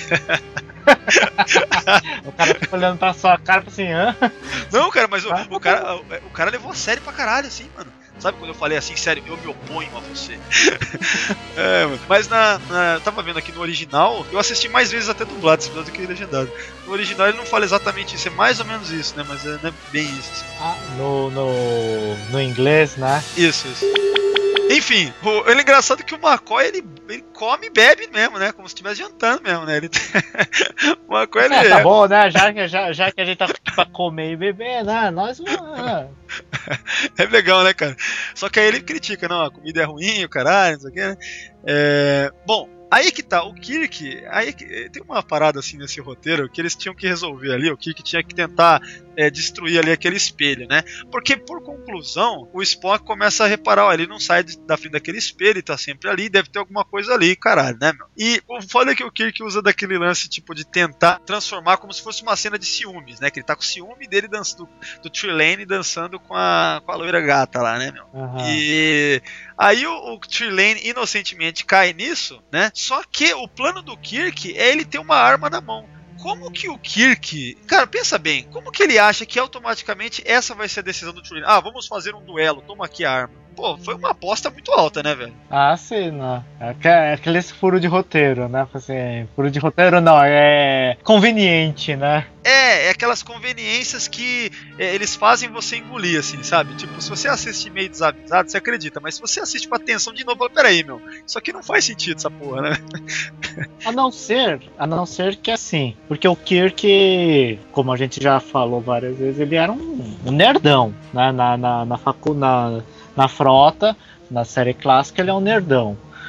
O cara fica olhando pra sua cara assim, hã? Não, cara, mas o, o, cara, o, o cara levou a sério pra caralho, assim, mano. Sabe quando eu falei assim, sério, eu me oponho a você. É, mano. Mas na, na. Eu tava vendo aqui no original, eu assisti mais vezes até dublado esse episódio do que legendado. No original ele não fala exatamente isso, é mais ou menos isso, né? Mas é, não é bem isso. Assim. Ah, no, no, no inglês, né? Isso, isso. Enfim, o, ele é engraçado que o McCoy, ele, ele come e bebe mesmo, né? Como se estivesse jantando mesmo, né? Ele, o McCoy, ele é, tá é... bom, né? Já que, já, já que a gente tá aqui pra comer e beber, né? Nós vamos... É legal, né, cara? Só que aí ele critica, não, a comida é ruim, o caralho, não sei o que, né? É... Bom, aí que tá, o Kirk, aí que, tem uma parada assim nesse roteiro que eles tinham que resolver ali, o Kirk tinha que tentar é, destruir ali aquele espelho, né? Porque por conclusão, o Spock começa a reparar, ó, ele não sai de, da frente daquele espelho, ele tá sempre ali, deve ter alguma coisa ali, caralho, né, meu? E o foda é que o Kirk usa daquele lance, tipo, de tentar transformar como se fosse uma cena de ciúmes, né? Que ele tá com ciúme dele dançando, do, do Trelane dançando com a, com a loira gata lá, né, meu? Uhum. E aí o, o Trelane inocentemente cai nisso, né? Só que o plano do Kirk é ele ter uma arma na mão. Como que o Kirk... Cara, pensa bem. Como que ele acha que automaticamente essa vai ser a decisão do Trelane? Ah, vamos fazer um duelo. Toma aqui a arma. Pô, foi uma aposta muito alta, né, velho? Ah, sim, não. É aquele furo de roteiro, né? Assim, furo de roteiro não, é conveniente, né? É, é aquelas conveniências que é, eles fazem você engolir, assim, sabe? Tipo, se você assiste meio desavisado, você acredita. Mas se você assiste com atenção de novo, fala, peraí, meu, isso aqui não faz sentido, essa porra, né? A não ser, a não ser que assim, porque o Kirk, como a gente já falou várias vezes, ele era um, um nerdão, né? Na, na, na faculdade... Na frota, na série clássica, ele é um nerdão.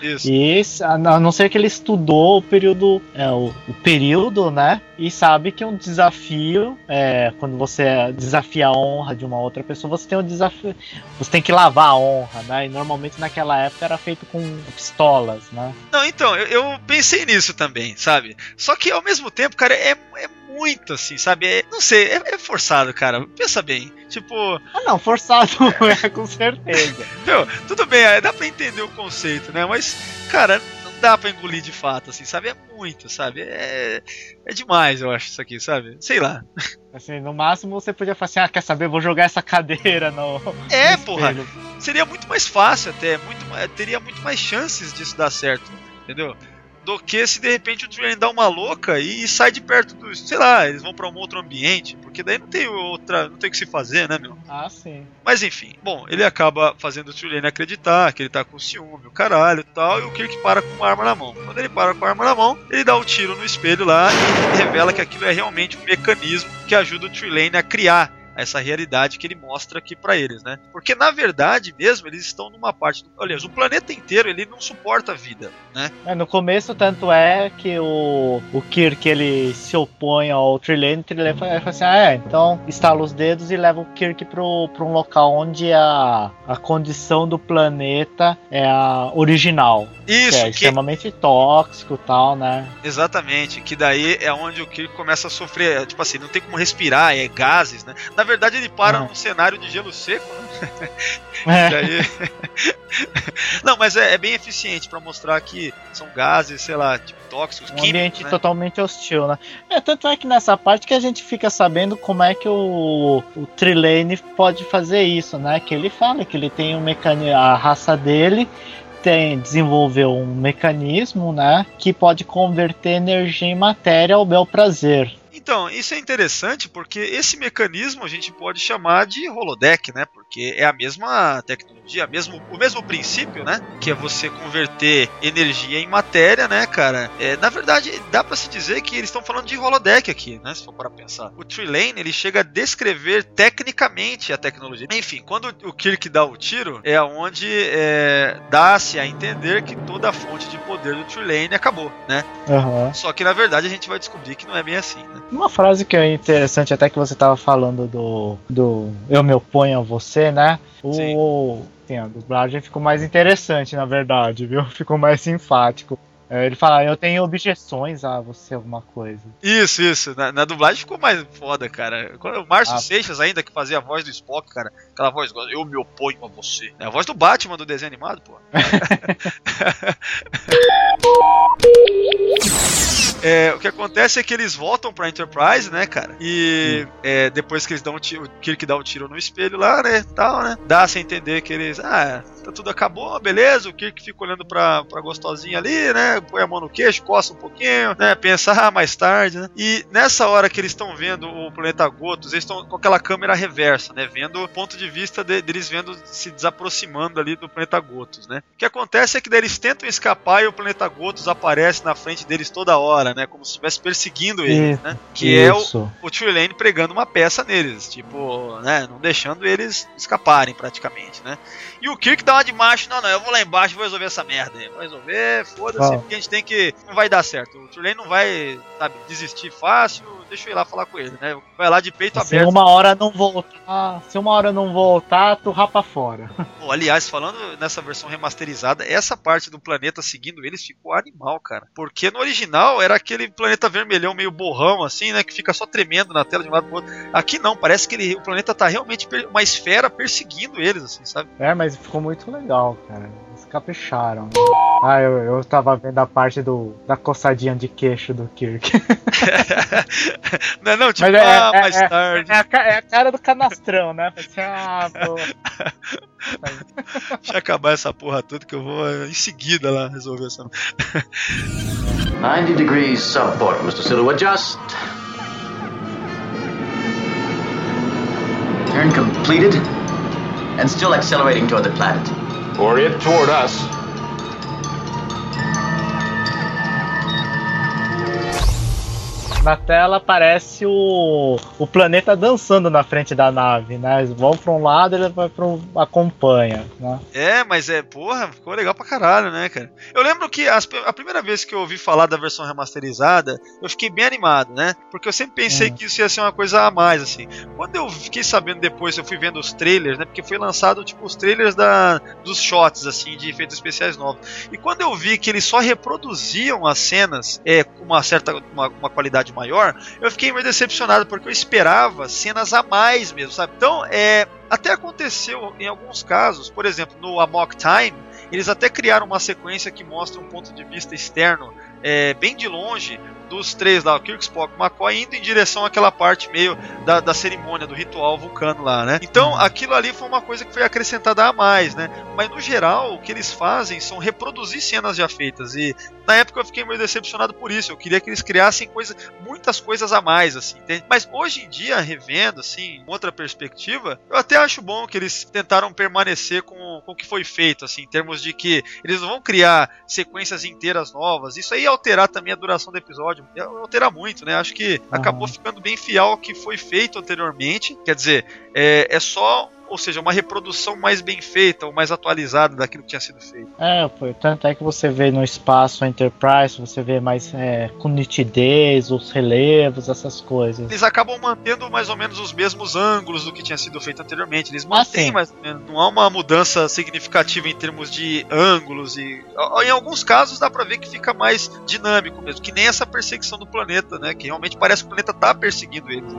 Isso. E a não ser que ele estudou o período, é, o, o período, né? E sabe que um desafio, é, quando você desafia a honra de uma outra pessoa, você tem um desafio, você tem que lavar a honra, né? E normalmente naquela época era feito com pistolas, né? Não, então, eu, eu pensei nisso também, sabe? Só que ao mesmo tempo, cara, é, é muito assim, sabe? É, não sei, é, é forçado, cara. Pensa bem. Tipo. Ah, não, forçado é, com certeza. Meu, tudo bem, dá pra entender o conceito, né? Mas, cara, não dá pra engolir de fato, assim, sabe? É muito, sabe? É, é demais, eu acho, isso aqui, sabe? Sei lá. Assim, no máximo você podia falar assim, ah, quer saber, vou jogar essa cadeira no. É, no porra. espelho. Seria muito mais fácil até, muito, teria muito mais chances disso dar certo, entendeu? Do que se de repente o Trelawney dá uma louca e sai de perto do. Sei lá, eles vão pra um outro ambiente, porque daí não tem outra. Não tem o que se fazer, né, meu? Ah, sim. Mas enfim, bom, ele acaba fazendo o Trelawney acreditar que ele tá com ciúme, o caralho e tal, e o Kirk para com uma arma na mão. Quando ele para com a arma na mão, ele dá o um tiro no espelho lá e revela que aquilo é realmente um mecanismo que ajuda o Trelawney a criar essa realidade que ele mostra aqui pra eles, né? Porque na verdade mesmo eles estão numa parte, do, aliás, o planeta inteiro ele não suporta a vida, né? É, no começo tanto é que o, o Kirk ele se opõe ao Trelawney, o Trelawney fala assim, ah, é, então estala os dedos e leva o Kirk pro, pro um local onde a, a condição do planeta é a original. Isso, que é que... extremamente tóxico e tal, né? Exatamente, que daí é onde o Kirk começa a sofrer, tipo assim, não tem como respirar, é gases, né? Na verdade ele para uhum. num cenário de gelo seco, né? É. Daí... Não, mas é, é bem eficiente pra mostrar que são gases, sei lá, tipo, tóxicos, um químicos, ambiente né? totalmente hostil, né? É, tanto é que nessa parte que a gente fica sabendo como é que o, o Trelawney pode fazer isso, né? Que ele fala que ele tem um mecanismo, a raça dele tem, desenvolveu um mecanismo, né? Que pode converter energia em matéria ao bel prazer. Então, isso é interessante porque esse mecanismo a gente pode chamar de holodeck, né? Porque é a mesma tecnologia, mesmo, o mesmo princípio, né? Que é você converter energia em matéria, né, cara? É, na verdade, dá pra se dizer que eles estão falando de holodeck aqui, né? Se for para pensar. O Trelawney, ele chega a descrever tecnicamente a tecnologia. Enfim, quando o Kirk dá o tiro, é onde é, dá-se a entender que toda a fonte de poder do Trelawney acabou, né? Uhum. Só que, na verdade, a gente vai descobrir que não é bem assim, né? Uma frase que é interessante, até que você estava falando do, do eu me oponho a você, né? O, sim. Sim, a dublagem ficou mais interessante, na verdade, viu? Ficou mais enfático. É, ele fala, eu tenho objeções a você, alguma coisa. Isso, isso. Na, na dublagem ficou mais foda, cara. O Márcio ah. Seixas ainda, que fazia a voz do Spock, cara. Aquela voz, eu me oponho a você. É a voz do Batman do desenho animado, pô. É, o que acontece é que eles voltam pra Enterprise, né, cara? E é, depois que eles dão um tiro, o Kirk dá o um tiro no espelho lá, né, tal, né? Dá-se a entender que eles, ah, tá tudo acabou, beleza. O Kirk fica olhando pra, pra gostosinha ali, né? Põe a mão no queixo, coça um pouquinho, né? Pensa, ah, mais tarde, né? E nessa hora que eles estão vendo o planeta Gotos, eles estão com aquela câmera reversa, né? Vendo o ponto de vista de, deles vendo se desaproximando ali do planeta Gotos, né? O que acontece é que daí eles tentam escapar e o planeta Gotos aparece na frente deles toda hora, né? Como se estivesse perseguindo eles, né? Que isso. é o, o Trelawney pregando uma peça neles, tipo, né? Não deixando eles escaparem praticamente, né? E o Kirk dá uma de macho, não, não, eu vou lá embaixo e vou resolver essa merda aí. Vou resolver, foda-se, ah. porque a gente tem que... Não vai dar certo. O Trelawney não vai, sabe, desistir fácil, deixa eu ir lá falar com ele, né? Vai lá de peito se aberto. Se uma hora não voltar, se uma hora não voltar, tu rapa fora. Pô, aliás, falando nessa versão remasterizada, essa parte do planeta seguindo eles ficou animal, cara. Porque no original era aquele planeta vermelhão meio borrão, assim, né? Que fica só tremendo na tela de um lado pro outro. Aqui não, parece que ele, o planeta tá realmente uma esfera perseguindo eles, assim, sabe? É, mas ficou muito legal, cara. Eles capricharam. Ah, eu, eu tava vendo a parte do, da coçadinha de queixo do Kirk. Não é não, tipo, mas é, ah, é, mais é, tarde. É a, é a cara do canastrão, né? Assim, ah, pô. Deixa eu acabar essa porra toda que eu vou em seguida lá resolver essa. ninety degrees subport, mister Sulu. Adjust. Turn completed. And still accelerating toward the planet. Or it toward us. Na tela aparece o, o planeta dançando na frente da nave, né? Eles vão pra um lado e ele vai pro acompanha, né? É, mas é, porra, ficou legal pra caralho, né, cara? Eu lembro que as, a primeira vez que eu ouvi falar da versão remasterizada, eu fiquei bem animado, né? Porque eu sempre pensei uhum. que isso ia ser uma coisa a mais, assim. Quando eu fiquei sabendo depois, eu fui vendo os trailers, né? Porque foi lançado, tipo, os trailers da, dos shots, assim, de efeitos especiais novos. E quando eu vi que eles só reproduziam as cenas é, com uma certa, uma, uma qualidade maior, eu fiquei meio decepcionado, porque eu esperava cenas a mais mesmo, sabe? Então, é... até aconteceu em alguns casos, por exemplo, no Amok Time, eles até criaram uma sequência que mostra um ponto de vista externo, é, bem de longe, dos três lá, o Kirk, Spock e McCoy, indo em direção àquela parte meio da, da cerimônia, do ritual vulcano lá, né? Então, aquilo ali foi uma coisa que foi acrescentada a mais, né? Mas, no geral, o que eles fazem são reproduzir cenas já feitas, e na época eu fiquei meio decepcionado por isso. Eu queria que eles criassem coisa, muitas coisas a mais, assim, entende? Mas, hoje em dia, revendo, assim, outra perspectiva, eu até acho bom que eles tentaram permanecer com, com o que foi feito, assim, em termos de que eles não vão criar sequências inteiras novas. Isso aí ia alterar também a duração do episódio, ia alterar muito, né? Acho que uhum. acabou ficando bem fiel ao que foi feito anteriormente. Quer dizer, é, é só... ou seja, uma reprodução mais bem feita ou mais atualizada daquilo que tinha sido feito. É, pô, tanto é que você vê no espaço Enterprise, você vê mais é, com nitidez, os relevos, essas coisas. Eles acabam mantendo mais ou menos os mesmos ângulos do que tinha sido feito anteriormente. Eles mantêm ah, mais ou menos. Não há uma mudança significativa em termos de ângulos e... em alguns casos dá pra ver que fica mais dinâmico mesmo, que nem essa perseguição do planeta, né? Que realmente parece que o planeta tá perseguindo eles.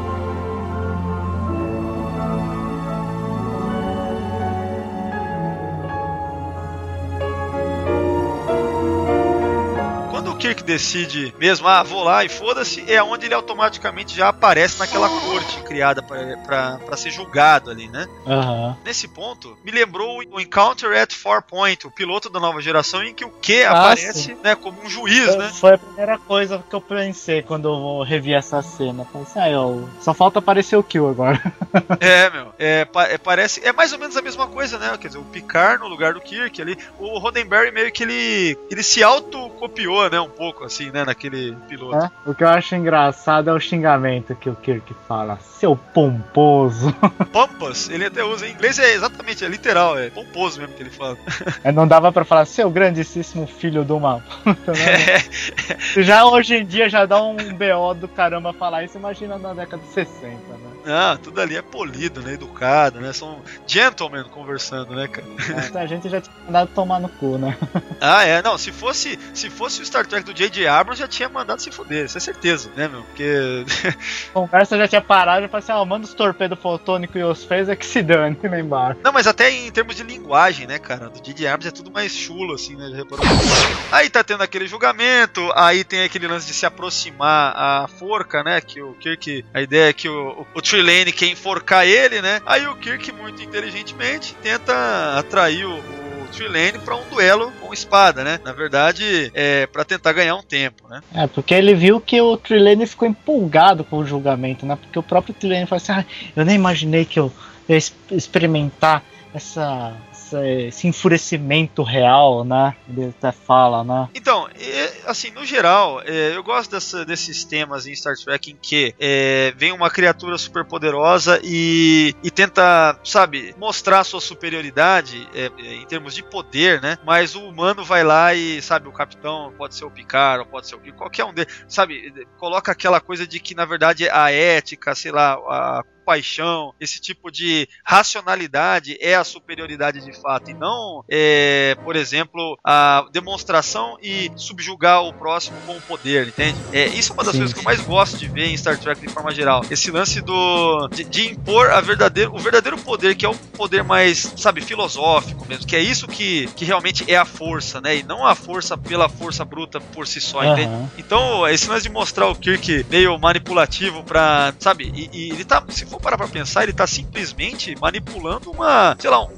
O Kirk decide mesmo, ah, vou lá e foda-se, é onde ele automaticamente já aparece naquela corte criada pra, pra, pra ser julgado ali, né? Uhum. Nesse ponto, me lembrou o Encounter at Farpoint, o piloto da nova geração, em que o Q ah, aparece, né, como um juiz, eu, né? Foi a primeira coisa que eu pensei quando eu revi essa cena. Falei assim, ah, eu, só falta aparecer o Q agora. É, meu, é, é, parece, é mais ou menos a mesma coisa, né? Quer dizer, o Picard no lugar do Kirk ali, o Roddenberry meio que ele, ele se autocopiou, né? Um pouco assim, né, naquele piloto. É, o que eu acho engraçado é o xingamento que o Kirk fala, seu pomposo. Pompas, ele até usa em inglês, é exatamente, é literal, é pomposo mesmo que ele fala. É, não dava pra falar, seu grandíssimo filho do uma puta, né? É. Já hoje em dia já dá um B O do caramba falar isso, imagina na década de sessenta, né? Ah, tudo ali é polido, né, educado, né, são gentlemen conversando, né, cara? É, a gente já tinha mandado tomar no cu, né? Ah, é, não, se fosse, se fosse o Star Trek do J J Abrams, já tinha mandado se fuder, isso é certeza, né, meu, porque... A conversa já tinha parado, já falou assim, ah, manda os torpedos fotônicos e os fez é que se dane lá embaixo. Não, mas até em termos de linguagem, né, cara, do J J Abrams é tudo mais chulo, assim, né, já reparou? Aí tá tendo aquele julgamento, aí tem aquele lance de se aproximar a forca, né, que o Kirk, a ideia é que o, o, o Trelane quer enforcar ele, né, aí o Kirk, muito inteligentemente, tenta atrair o, o Trelane pra um duelo com espada, né, na verdade, é pra tentar ganhar um tempo, né. É, porque ele viu que o Trelane ficou empolgado com o julgamento, né, porque o próprio Trelane falou assim, ah, eu nem imaginei que eu ia experimentar essa... esse enfurecimento real, né? Ele até fala, né? Então, assim, no geral, eu gosto dessa, desses temas em Star Trek em que é, vem uma criatura super poderosa e, e tenta, sabe, mostrar sua superioridade é, em termos de poder, né? Mas o humano vai lá e, sabe, o capitão pode ser o Picard, ou pode ser o que, qualquer um deles, sabe, coloca aquela coisa de que, na verdade, a ética, sei lá, a paixão, esse tipo de racionalidade é a superioridade de fato, e não, é, por exemplo, a demonstração e subjugar o próximo com o poder, entende? É, isso é uma das sim, coisas que eu mais gosto de ver em Star Trek de forma geral. Esse lance do de, de impor a verdadeiro, o verdadeiro poder, que é o poder mais, sabe, filosófico mesmo, que é isso que, que realmente é a força, né? E não a força pela força bruta por si só, entende? Uhum. Então, esse lance de mostrar o Kirk meio manipulativo pra, sabe, e, e ele tá, se for parar pra pensar, ele tá simplesmente manipulando uma, sei lá, um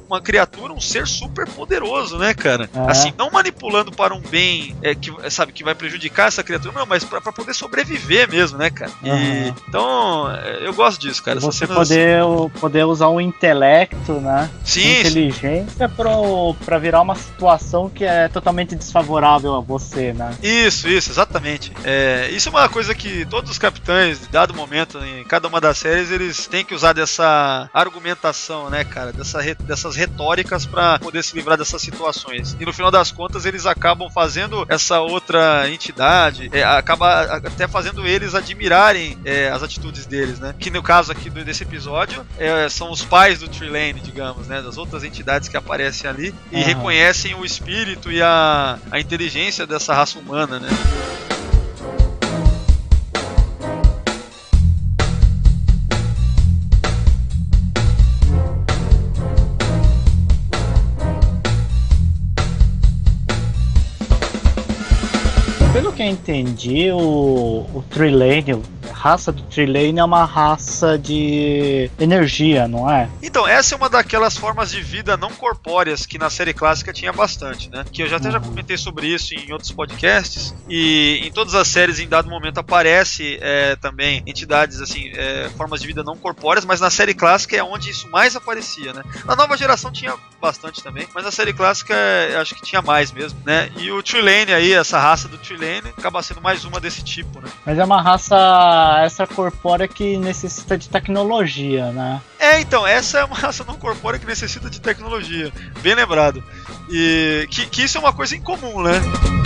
uma criatura, um ser super poderoso, né, cara? É. Assim, não manipulando para um bem é, que, sabe, que vai prejudicar essa criatura, não, mas pra, pra poder sobreviver mesmo, né, cara? E, Uhum. Então, eu gosto disso, cara. Essas Você cenas... poder, poder usar o intelecto, né? Sim, inteligência pro, pra virar uma situação que é totalmente desfavorável a você, né? Isso, isso, exatamente. É, isso é uma coisa que todos os capitães, dado momento, em cada uma das séries, eles têm que usar dessa argumentação, né, cara? Dessa, dessas retóricas pra poder se livrar dessas situações. E no final das contas, eles acabam fazendo essa outra entidade, é, acaba até fazendo eles admirarem é, as atitudes deles, né? Que no caso aqui desse episódio, é, são os pais do Trelane, digamos, né? Das outras entidades que aparecem ali e uhum. reconhecem o espírito e a, a inteligência dessa raça humana, né? Pelo que eu entendi, o, o Trelane, a raça do Trelane é uma raça de energia, não é? Então, essa é uma daquelas formas de vida não corpóreas que na série clássica tinha bastante, né? Que eu já até uhum. já comentei sobre isso em outros podcasts. E em todas as séries, em dado momento, aparece é, também entidades, assim, é, formas de vida não corpóreas, mas na série clássica é onde isso mais aparecia, né? Na nova geração tinha bastante também, mas na série clássica eu acho que tinha mais mesmo, né? E o Trelane aí, essa raça do Trelane, acaba sendo mais uma desse tipo, né? Mas é uma raça extracorpórea que necessita de tecnologia, né? É, então, essa é uma raça não corpórea que necessita de tecnologia. Bem lembrado. E que, que isso é uma coisa incomum, né?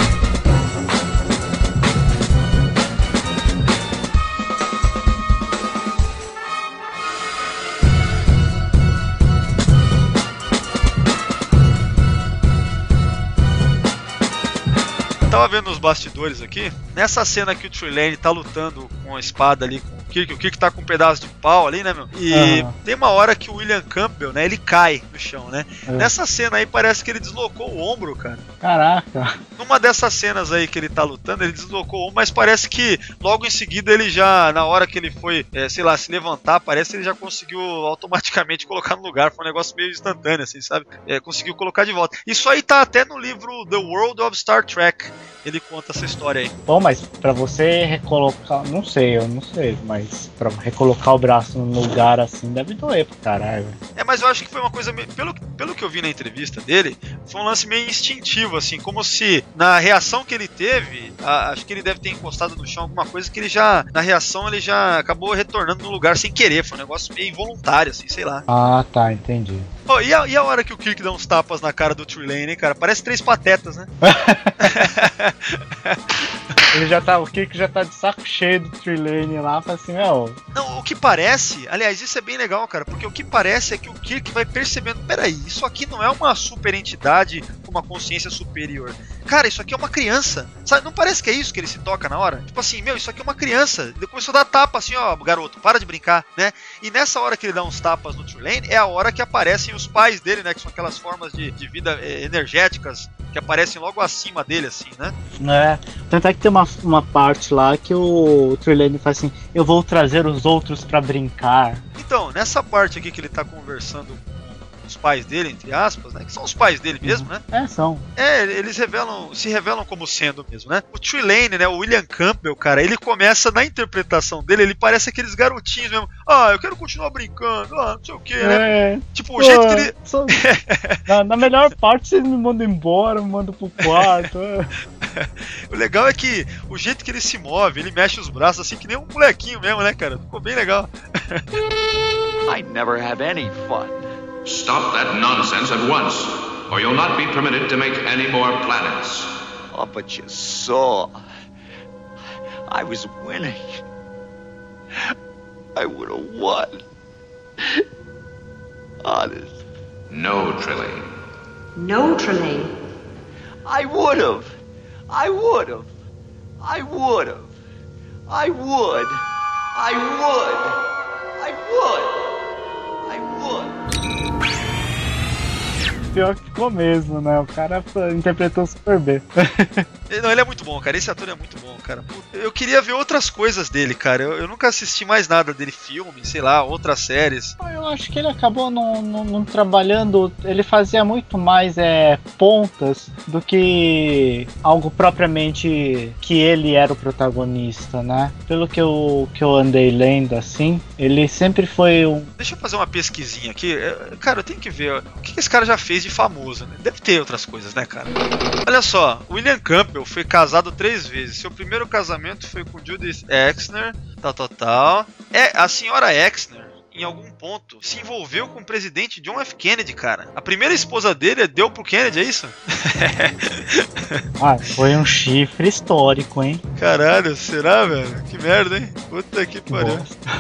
Tava vendo os bastidores aqui, nessa cena que o Trelane tá lutando com a espada ali com o Kirk, o Kirk tá com um pedaço de pau ali, né, meu? E uhum. tem uma hora que o William Campbell, né, ele cai no chão, né? Uhum. Nessa cena aí parece que ele deslocou o ombro, cara. Caraca. Numa dessas cenas aí que ele tá lutando, ele deslocou o ombro, mas parece que logo em seguida ele já, na hora que ele foi, é, sei lá, se levantar, parece que ele já conseguiu automaticamente colocar no lugar, foi um negócio meio instantâneo, assim, sabe? É, conseguiu colocar de volta. Isso aí tá até no livro The World of Star Trek. Ele conta essa história aí. Bom, mas pra você recolocar, não sei, eu não sei, mas pra recolocar o braço no lugar assim deve doer pro caralho. É, mas eu acho que foi uma coisa, meio, pelo, pelo que eu vi na entrevista dele, foi um lance meio instintivo, assim, como se na reação que ele teve, a, acho que ele deve ter encostado no chão alguma coisa que ele já, na reação ele já acabou retornando no lugar sem querer, foi um negócio meio involuntário, assim, sei lá. Ah, tá, entendi. Oh, e, a, e a hora que o Kirk dá uns tapas na cara do Trelane, hein, cara? Parece três patetas, né? Ele já tá, o Kirk já tá de saco cheio do Trelane lá, fala assim, meu... Não, o que parece, aliás, isso é bem legal, cara, porque o que parece é que o Kirk vai percebendo, peraí, isso aqui não é uma super entidade com uma consciência superior. Cara, isso aqui é uma criança, sabe? Não parece que é isso que ele se toca na hora? Tipo assim, meu, isso aqui é uma criança. Ele começou a dar tapa assim, ó, garoto, para de brincar, né? E nessa hora que ele dá uns tapas no Trelane, é a hora que aparecem os pais dele, né? Que são aquelas formas de, de vida eh, energéticas que aparecem logo acima dele, assim, né? É, tanto é que tem uma, uma parte lá que o Trelane faz assim, eu vou trazer os outros pra brincar. Então, nessa parte aqui que ele tá conversando com os pais dele, entre aspas, né? Que são os pais dele mesmo, né? É, são. É, eles revelam, se revelam como sendo mesmo, né? O Trelane, né? O William Campbell, cara, ele começa, na interpretação dele, ele parece aqueles garotinhos mesmo. Ah, eu quero continuar brincando, ah, não sei o que, é. né? Tipo, o Pô, jeito que ele... Só... na, na melhor parte, vocês me mandam embora, me mandam pro quarto. O legal é que o jeito que ele se move, ele mexe os braços assim que nem um molequinho mesmo, né, cara? Ficou bem legal. I never have any fun. Stop that nonsense at once, or you'll not be permitted to make any more planets. Oh, but you saw. I was winning. I would have won. Honest. No, Trelane. No, Trelane. I would have. I would have. I would have. I would. I would. I would. I would. pior que ficou mesmo, né? O cara interpretou super bem. Não, ele é muito bom, cara. Esse ator é muito bom, cara. Eu queria ver outras coisas dele, cara. Eu, eu nunca assisti mais nada dele, filme, sei lá, outras séries. Eu acho que ele acabou não, não, não trabalhando. Ele fazia muito mais é, pontas do que algo propriamente que ele era o protagonista, né? Pelo que eu, que eu andei lendo, assim, ele sempre foi um... Deixa eu fazer uma pesquisinha aqui. Cara, eu tenho que ver ó, o que esse cara já fez de famoso, né? Deve ter outras coisas, né, cara? Olha só, William Campbell foi casado três vezes. Seu primeiro casamento foi com Judith Exner, tal, tal, tal. É, a senhora Exner, em algum ponto, se envolveu com o presidente John F. Kennedy, cara. A primeira esposa dele deu pro Kennedy, é isso? Ah, foi um chifre histórico, hein? Caralho, será, velho? Que merda, hein? Puta que pariu.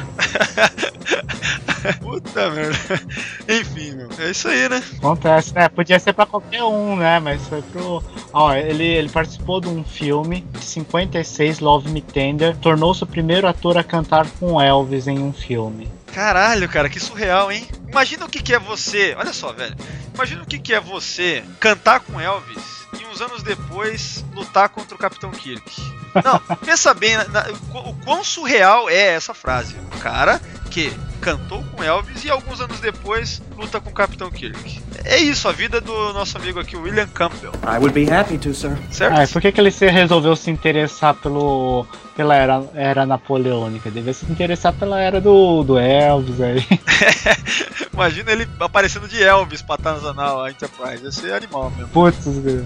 Puta merda. Enfim, meu. É isso aí, né? Acontece, né? Podia ser pra qualquer um, né? Mas foi pro... Ó, ele, ele participou de um filme de cinquenta e seis, Love Me Tender. Tornou-se o primeiro ator a cantar com Elvis em um filme. Caralho, cara, que surreal, hein? Imagina o que, que é você... Olha só, velho. Imagina o que, que é você cantar com Elvis e uns anos depois lutar contra o Capitão Kirk. Não, pensa bem na, na, o, o quão surreal é essa frase. O cara que cantou com Elvis e alguns anos depois luta com o Capitão Kirk. É isso, a vida do nosso amigo aqui, William Campbell. I would be happy to, sir. Certo? Ah, por que, que ele se resolveu se interessar pelo, pela era, era napoleônica? Devia se interessar pela era do, do Elvis aí. Imagina ele aparecendo de Elvis pra Tanzanal, a Enterprise. Ia ser animal mesmo. Putz,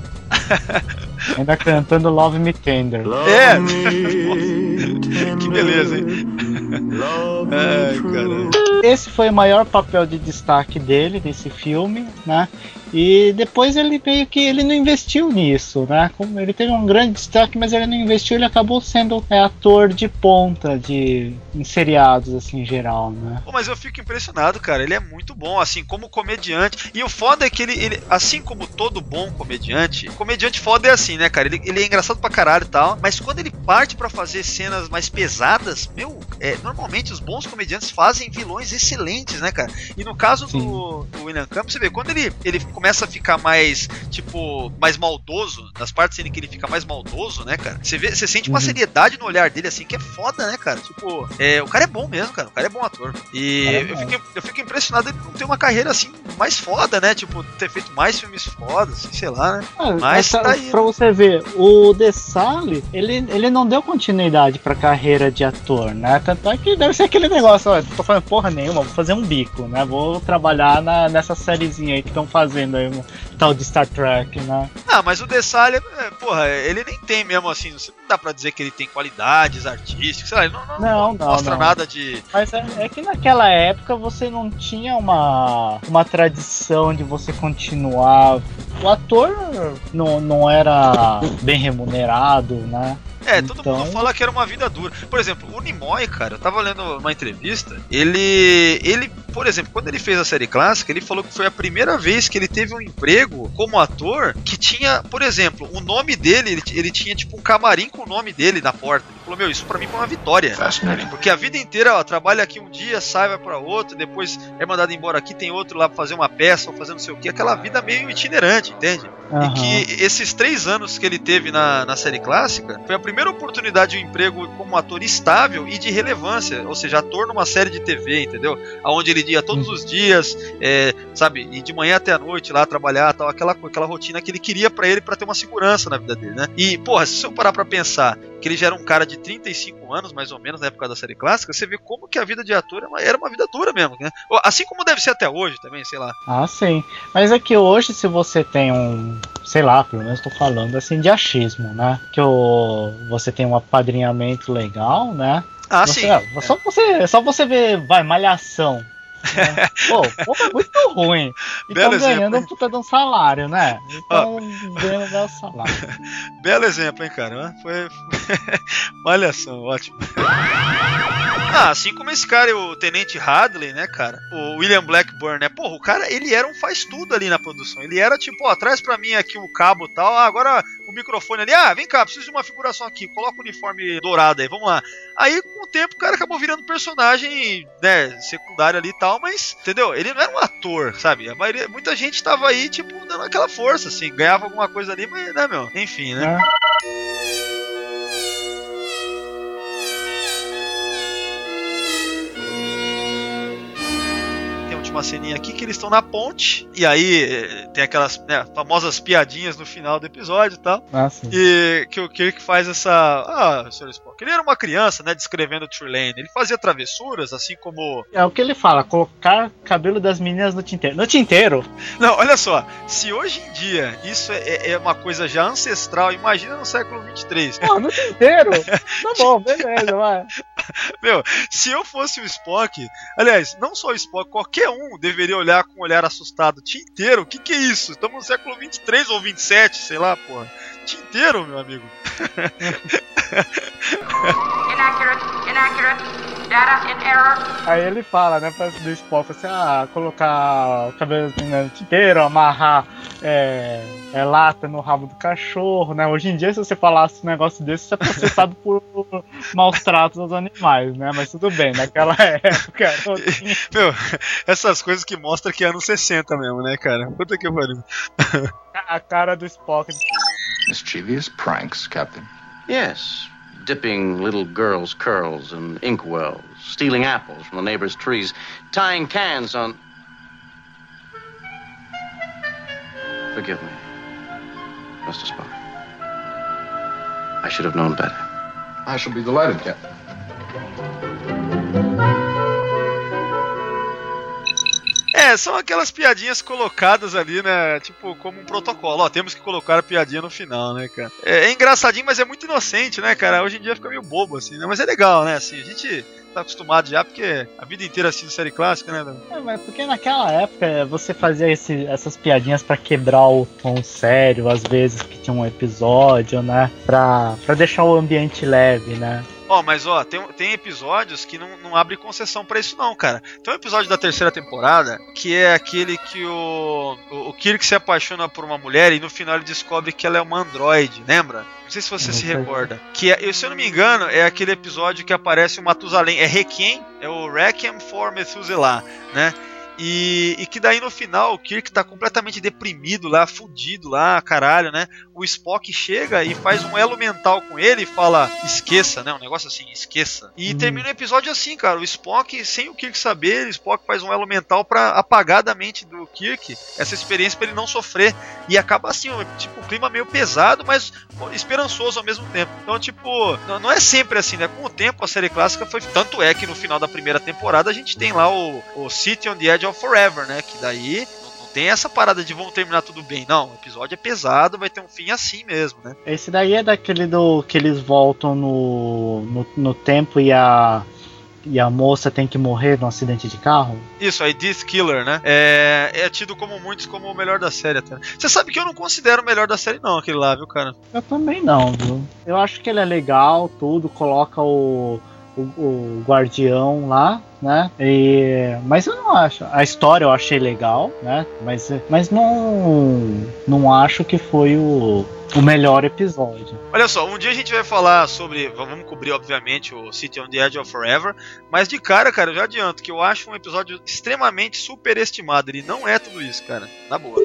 ainda cantando Love Me Tender. É! Que beleza, hein? Ai, caramba. Esse foi o maior papel de destaque dele nesse filme, né? E depois ele meio que ele não investiu nisso, né? Como ele teve um grande destaque, mas ele não investiu, ele acabou sendo é, ator de ponta de em seriados assim em geral, né? Pô, mas eu fico impressionado, cara. Ele é muito bom, assim, como comediante. E o foda é que ele, ele assim como todo bom comediante, comediante foda é assim, né, cara? Ele, ele é engraçado pra caralho e tal, mas quando ele parte pra fazer cenas mais pesadas, meu, é, normalmente os bons comediantes fazem vilões excelentes, né, cara? E no caso do, do William Campbell, você vê, quando ele, ele começa a ficar mais, tipo, mais maldoso, nas partes em que ele fica mais maldoso, né, cara? Você, vê, você sente uma uhum. seriedade no olhar dele, assim, que é foda, né, cara? Tipo, é, o cara é bom mesmo, cara. O cara é bom ator. E é eu, fico, eu fico impressionado ele não ter uma carreira, assim, mais foda, né? Tipo, ter feito mais filmes fodas, assim, sei lá, né? Ah, mas tá, tá aí, pra né? você ver, o DeSalle, ele, ele não deu continuidade pra carreira de ator, né? Tanto é que deve ser aquele negócio, ó, tô fazendo porra nenhuma, vou fazer um bico, né? Vou trabalhar na, nessa sériezinha aí que estão fazendo aí, um tal de Star Trek, né? Ah, mas o DeSalle, é, porra, ele nem tem mesmo, assim, não dá pra dizer que ele tem qualidades artísticas, sei lá, ele não, não, não, não mostra não. nada de... Mas é, é que naquela época você não tinha uma, uma tradição de você continuar. O ator não, não era bem remunerado, né? É, todo então... mundo fala que era uma vida dura. Por exemplo, o Nimoy, cara, eu tava lendo uma entrevista, ele, ele, por exemplo, quando ele fez a série clássica, ele falou que foi a primeira vez que ele teve um emprego como ator que tinha, por exemplo, o nome dele, ele, ele tinha tipo um camarim com o nome dele na porta. Ele falou, meu, isso pra mim foi uma vitória. Porque a vida inteira, ó, trabalha aqui um dia, sai, vai pra outro, depois é mandado embora aqui, tem outro lá pra fazer uma peça ou fazer não sei o que, aquela vida meio itinerante, entende? Uhum. E que esses três anos que ele teve na, na série clássica, foi a primeira oportunidade de um emprego como ator estável e de relevância, ou seja, ator numa série de T V, entendeu? Aonde ele ia todos os dias, é, sabe, e de manhã até a noite lá trabalhar, tal, aquela, aquela rotina que ele queria pra ele, pra ter uma segurança na vida dele, né? E, porra, se eu parar pra pensar que ele já era um cara de trinta e cinco anos, mais ou menos, na época da série clássica, você vê como que a vida de ator era uma, era uma vida dura mesmo, né? Assim como deve ser até hoje também, sei lá. Ah, sim. Mas é que hoje, se você tem um, sei lá, pelo menos tô falando assim de achismo, né? Que o, você tem um apadrinhamento legal, né? Ah, você, sim. É, só, você, só você ver, vai, Malhação. Né? Pô, pô, é muito ruim. E estão ganhando um puta de um salário, né? Então, ganhando um salário. Belo exemplo, hein, cara? Foi Malhação, ótimo. Ah, assim como esse cara, o Tenente Hadley, né, cara? O William Blackburn, né? Porra, o cara, ele era um faz-tudo ali na produção. Ele era tipo, ó, traz pra mim aqui o cabo e tal, ah, agora o microfone ali, ah, vem cá, preciso de uma figuração aqui, coloca o uniforme dourado aí, vamos lá. Aí, com o tempo, o cara acabou virando personagem, né, secundário ali e tal, mas, entendeu? Ele não era um ator, sabe? A maioria, muita gente tava aí, tipo, dando aquela força, assim, ganhava alguma coisa ali, mas, né, meu? Enfim, né? É. Uma ceninha aqui que eles estão na ponte e aí tem aquelas, né, famosas piadinhas no final do episódio e tal. Ah, sim. E que o Kirk faz essa... Ah, senhor Spock, ele era uma criança, né, descrevendo o Trelane. Ele fazia travessuras, assim como... É o que ele fala, colocar cabelo das meninas no tinteiro. No tinteiro? Não, olha só, se hoje em dia isso é, é uma coisa já ancestral, imagina no século vinte e três. Não, no tinteiro? Tá bom, beleza, vai. Meu, se eu fosse o Spock, aliás, não só o Spock, qualquer um deveria olhar com um olhar assustado. Tinteiro? O que que é isso? Estamos no século vinte e três ou vinte e sete, sei lá, porra. Tinteiro, meu amigo. Inaccurate, inaccurate, data in error. Aí ele fala, né, pra do Spock, assim, ah, colocar o cabelo no tinteiro, amarrar é, é, lata no rabo do cachorro, né? Hoje em dia, se você falasse um negócio desse, você é processado por maus tratos aos animais, né? Mas tudo bem, naquela época. Tinha... Meu, essas coisas que mostram que é anos sessenta mesmo, né, cara? Puta que pariu. A cara do Spock. Mischievous pranks, Captain. Yes. Dipping little girls' curls in inkwells, stealing apples from the neighbors' trees, tying cans on... Forgive me, Mister Spock. I should have known better. I shall be delighted, Captain. É, são aquelas piadinhas colocadas ali, né? Tipo, como um protocolo. Ó, temos que colocar a piadinha no final, né, cara? É, é engraçadinho, mas é muito inocente, né, cara? Hoje em dia fica meio bobo, assim, né? Mas é legal, né? Assim, a gente tá acostumado já, porque a vida inteira assistindo série clássica, né, velho? É, mas porque naquela época você fazia esse, essas piadinhas pra quebrar o tom sério, às vezes que tinha um episódio, né? Pra, pra deixar o ambiente leve, né? Ó, oh, mas ó, tem, tem episódios que não, não abre concessão pra isso não, cara. Tem um episódio da terceira temporada que é aquele que o, o, o Kirk se apaixona por uma mulher e no final ele descobre que ela é uma androide, lembra? Não sei se você não se sei. recorda. Que é, se eu não me engano, é aquele episódio que aparece o Matusalém. É Requiem, é o Requiem for Methuselah, né? E, e que daí no final o Kirk tá completamente deprimido lá, fudido lá, caralho, né? O Spock chega e faz um elo mental com ele e fala, esqueça, né? Um negócio assim, esqueça. E hum. termina o episódio assim, cara. O Spock, sem o Kirk saber, o Spock faz um elo mental pra apagar da mente do Kirk essa experiência pra ele não sofrer. E acaba assim, tipo, um clima meio pesado, mas esperançoso ao mesmo tempo. Então, tipo, não, não é sempre assim, né? Com o tempo a série clássica foi... Tanto é que no final da primeira temporada a gente tem lá o, o City on the Edge of Forever, né? Que daí não tem essa parada de vão terminar tudo bem. Não, o episódio é pesado, vai ter um fim assim mesmo, né? Esse daí é daquele do que eles voltam no, no, no tempo e a... E a moça tem que morrer num acidente de carro? Isso, aí Death Killer, né? É, é tido como muitos como o melhor da série até. Você sabe que eu não considero o melhor da série não, aquele lá, viu, cara? Eu também não, viu? Eu acho que ele é legal, tudo, coloca o, o, o guardião lá, né? E, mas eu não acho. A história eu achei legal, né? Mas, mas não, não acho que foi o... o melhor episódio. Olha só, um dia a gente vai falar sobre... Vamos cobrir, obviamente, o City on the Edge of Forever. Mas de cara, cara, eu já adianto que eu acho um episódio extremamente superestimado. Ele não é tudo isso, cara. Na boa.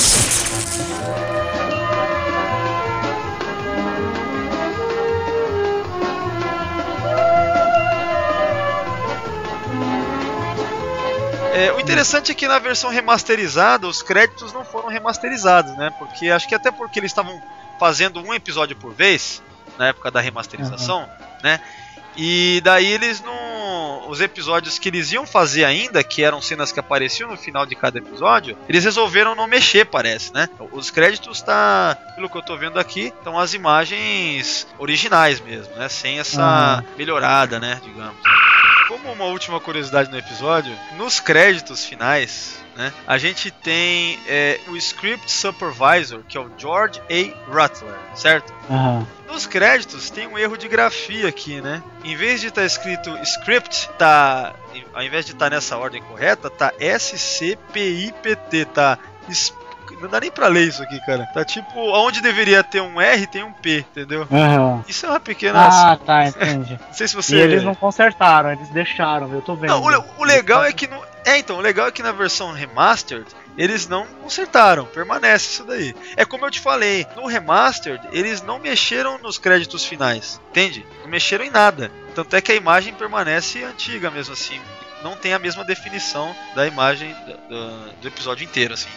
É, o interessante é que na versão remasterizada os créditos não foram remasterizados, né? Porque acho que até porque eles estavam fazendo um episódio por vez na época da remasterização, uhum. né? E daí eles não... Os episódios que eles iam fazer ainda, que eram cenas que apareciam no final de cada episódio, eles resolveram não mexer, parece, né? Os créditos tá, pelo que eu tô vendo aqui, estão as imagens originais mesmo, né? Sem essa uhum. melhorada, né? Digamos. Como uma última curiosidade no episódio, nos créditos finais, né, a gente tem é, o Script Supervisor, que é o George A. Rutler, certo? Aham. Nos créditos tem um erro de grafia aqui, né? Em vez de estar escrito script, tá, ao invés de estar nessa ordem correta, tá S C P I P T, tá? Não dá nem pra ler isso aqui, cara. Tá tipo, onde deveria ter um R, tem um P, entendeu? Uhum. Isso é uma pequena... Ah, tá, entendi. Não sei se você... E eles não consertaram, eles deixaram, eu tô vendo. Não, o, o legal é que... No... É, então, o legal é que na versão remastered, eles não consertaram, permanece isso daí. É como eu te falei, no remastered, eles não mexeram nos créditos finais, entende? Não mexeram em nada. Tanto é que a imagem permanece antiga mesmo assim. Não tem a mesma definição da imagem do, do, do episódio inteiro, assim.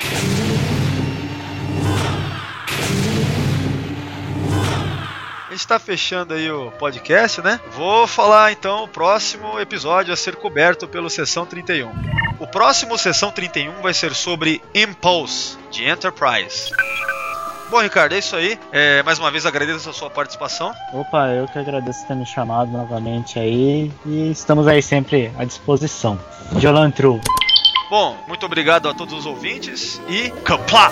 A gente tá fechando aí o podcast, né? Vou falar então o próximo episódio a ser coberto pelo Sessão trinta e um. O próximo Sessão trinta e um vai ser sobre Impulse, de Enterprise. Bom, Ricardo, é isso aí. É, mais uma vez agradeço a sua participação. Opa, eu que agradeço por ter me chamado novamente aí. E estamos aí sempre à disposição. Jolantru. Bom, muito obrigado a todos os ouvintes e Kapla!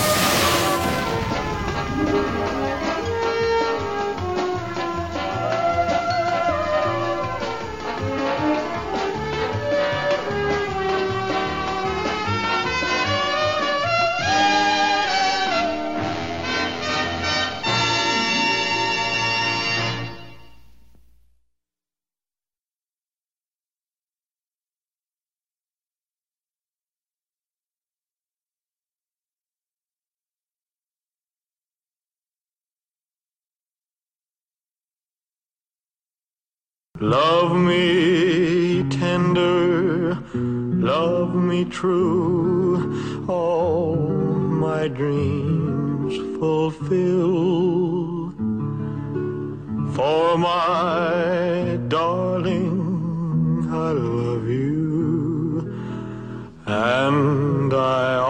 Love me tender, love me true, all my dreams fulfill. For my darling, I love you, and I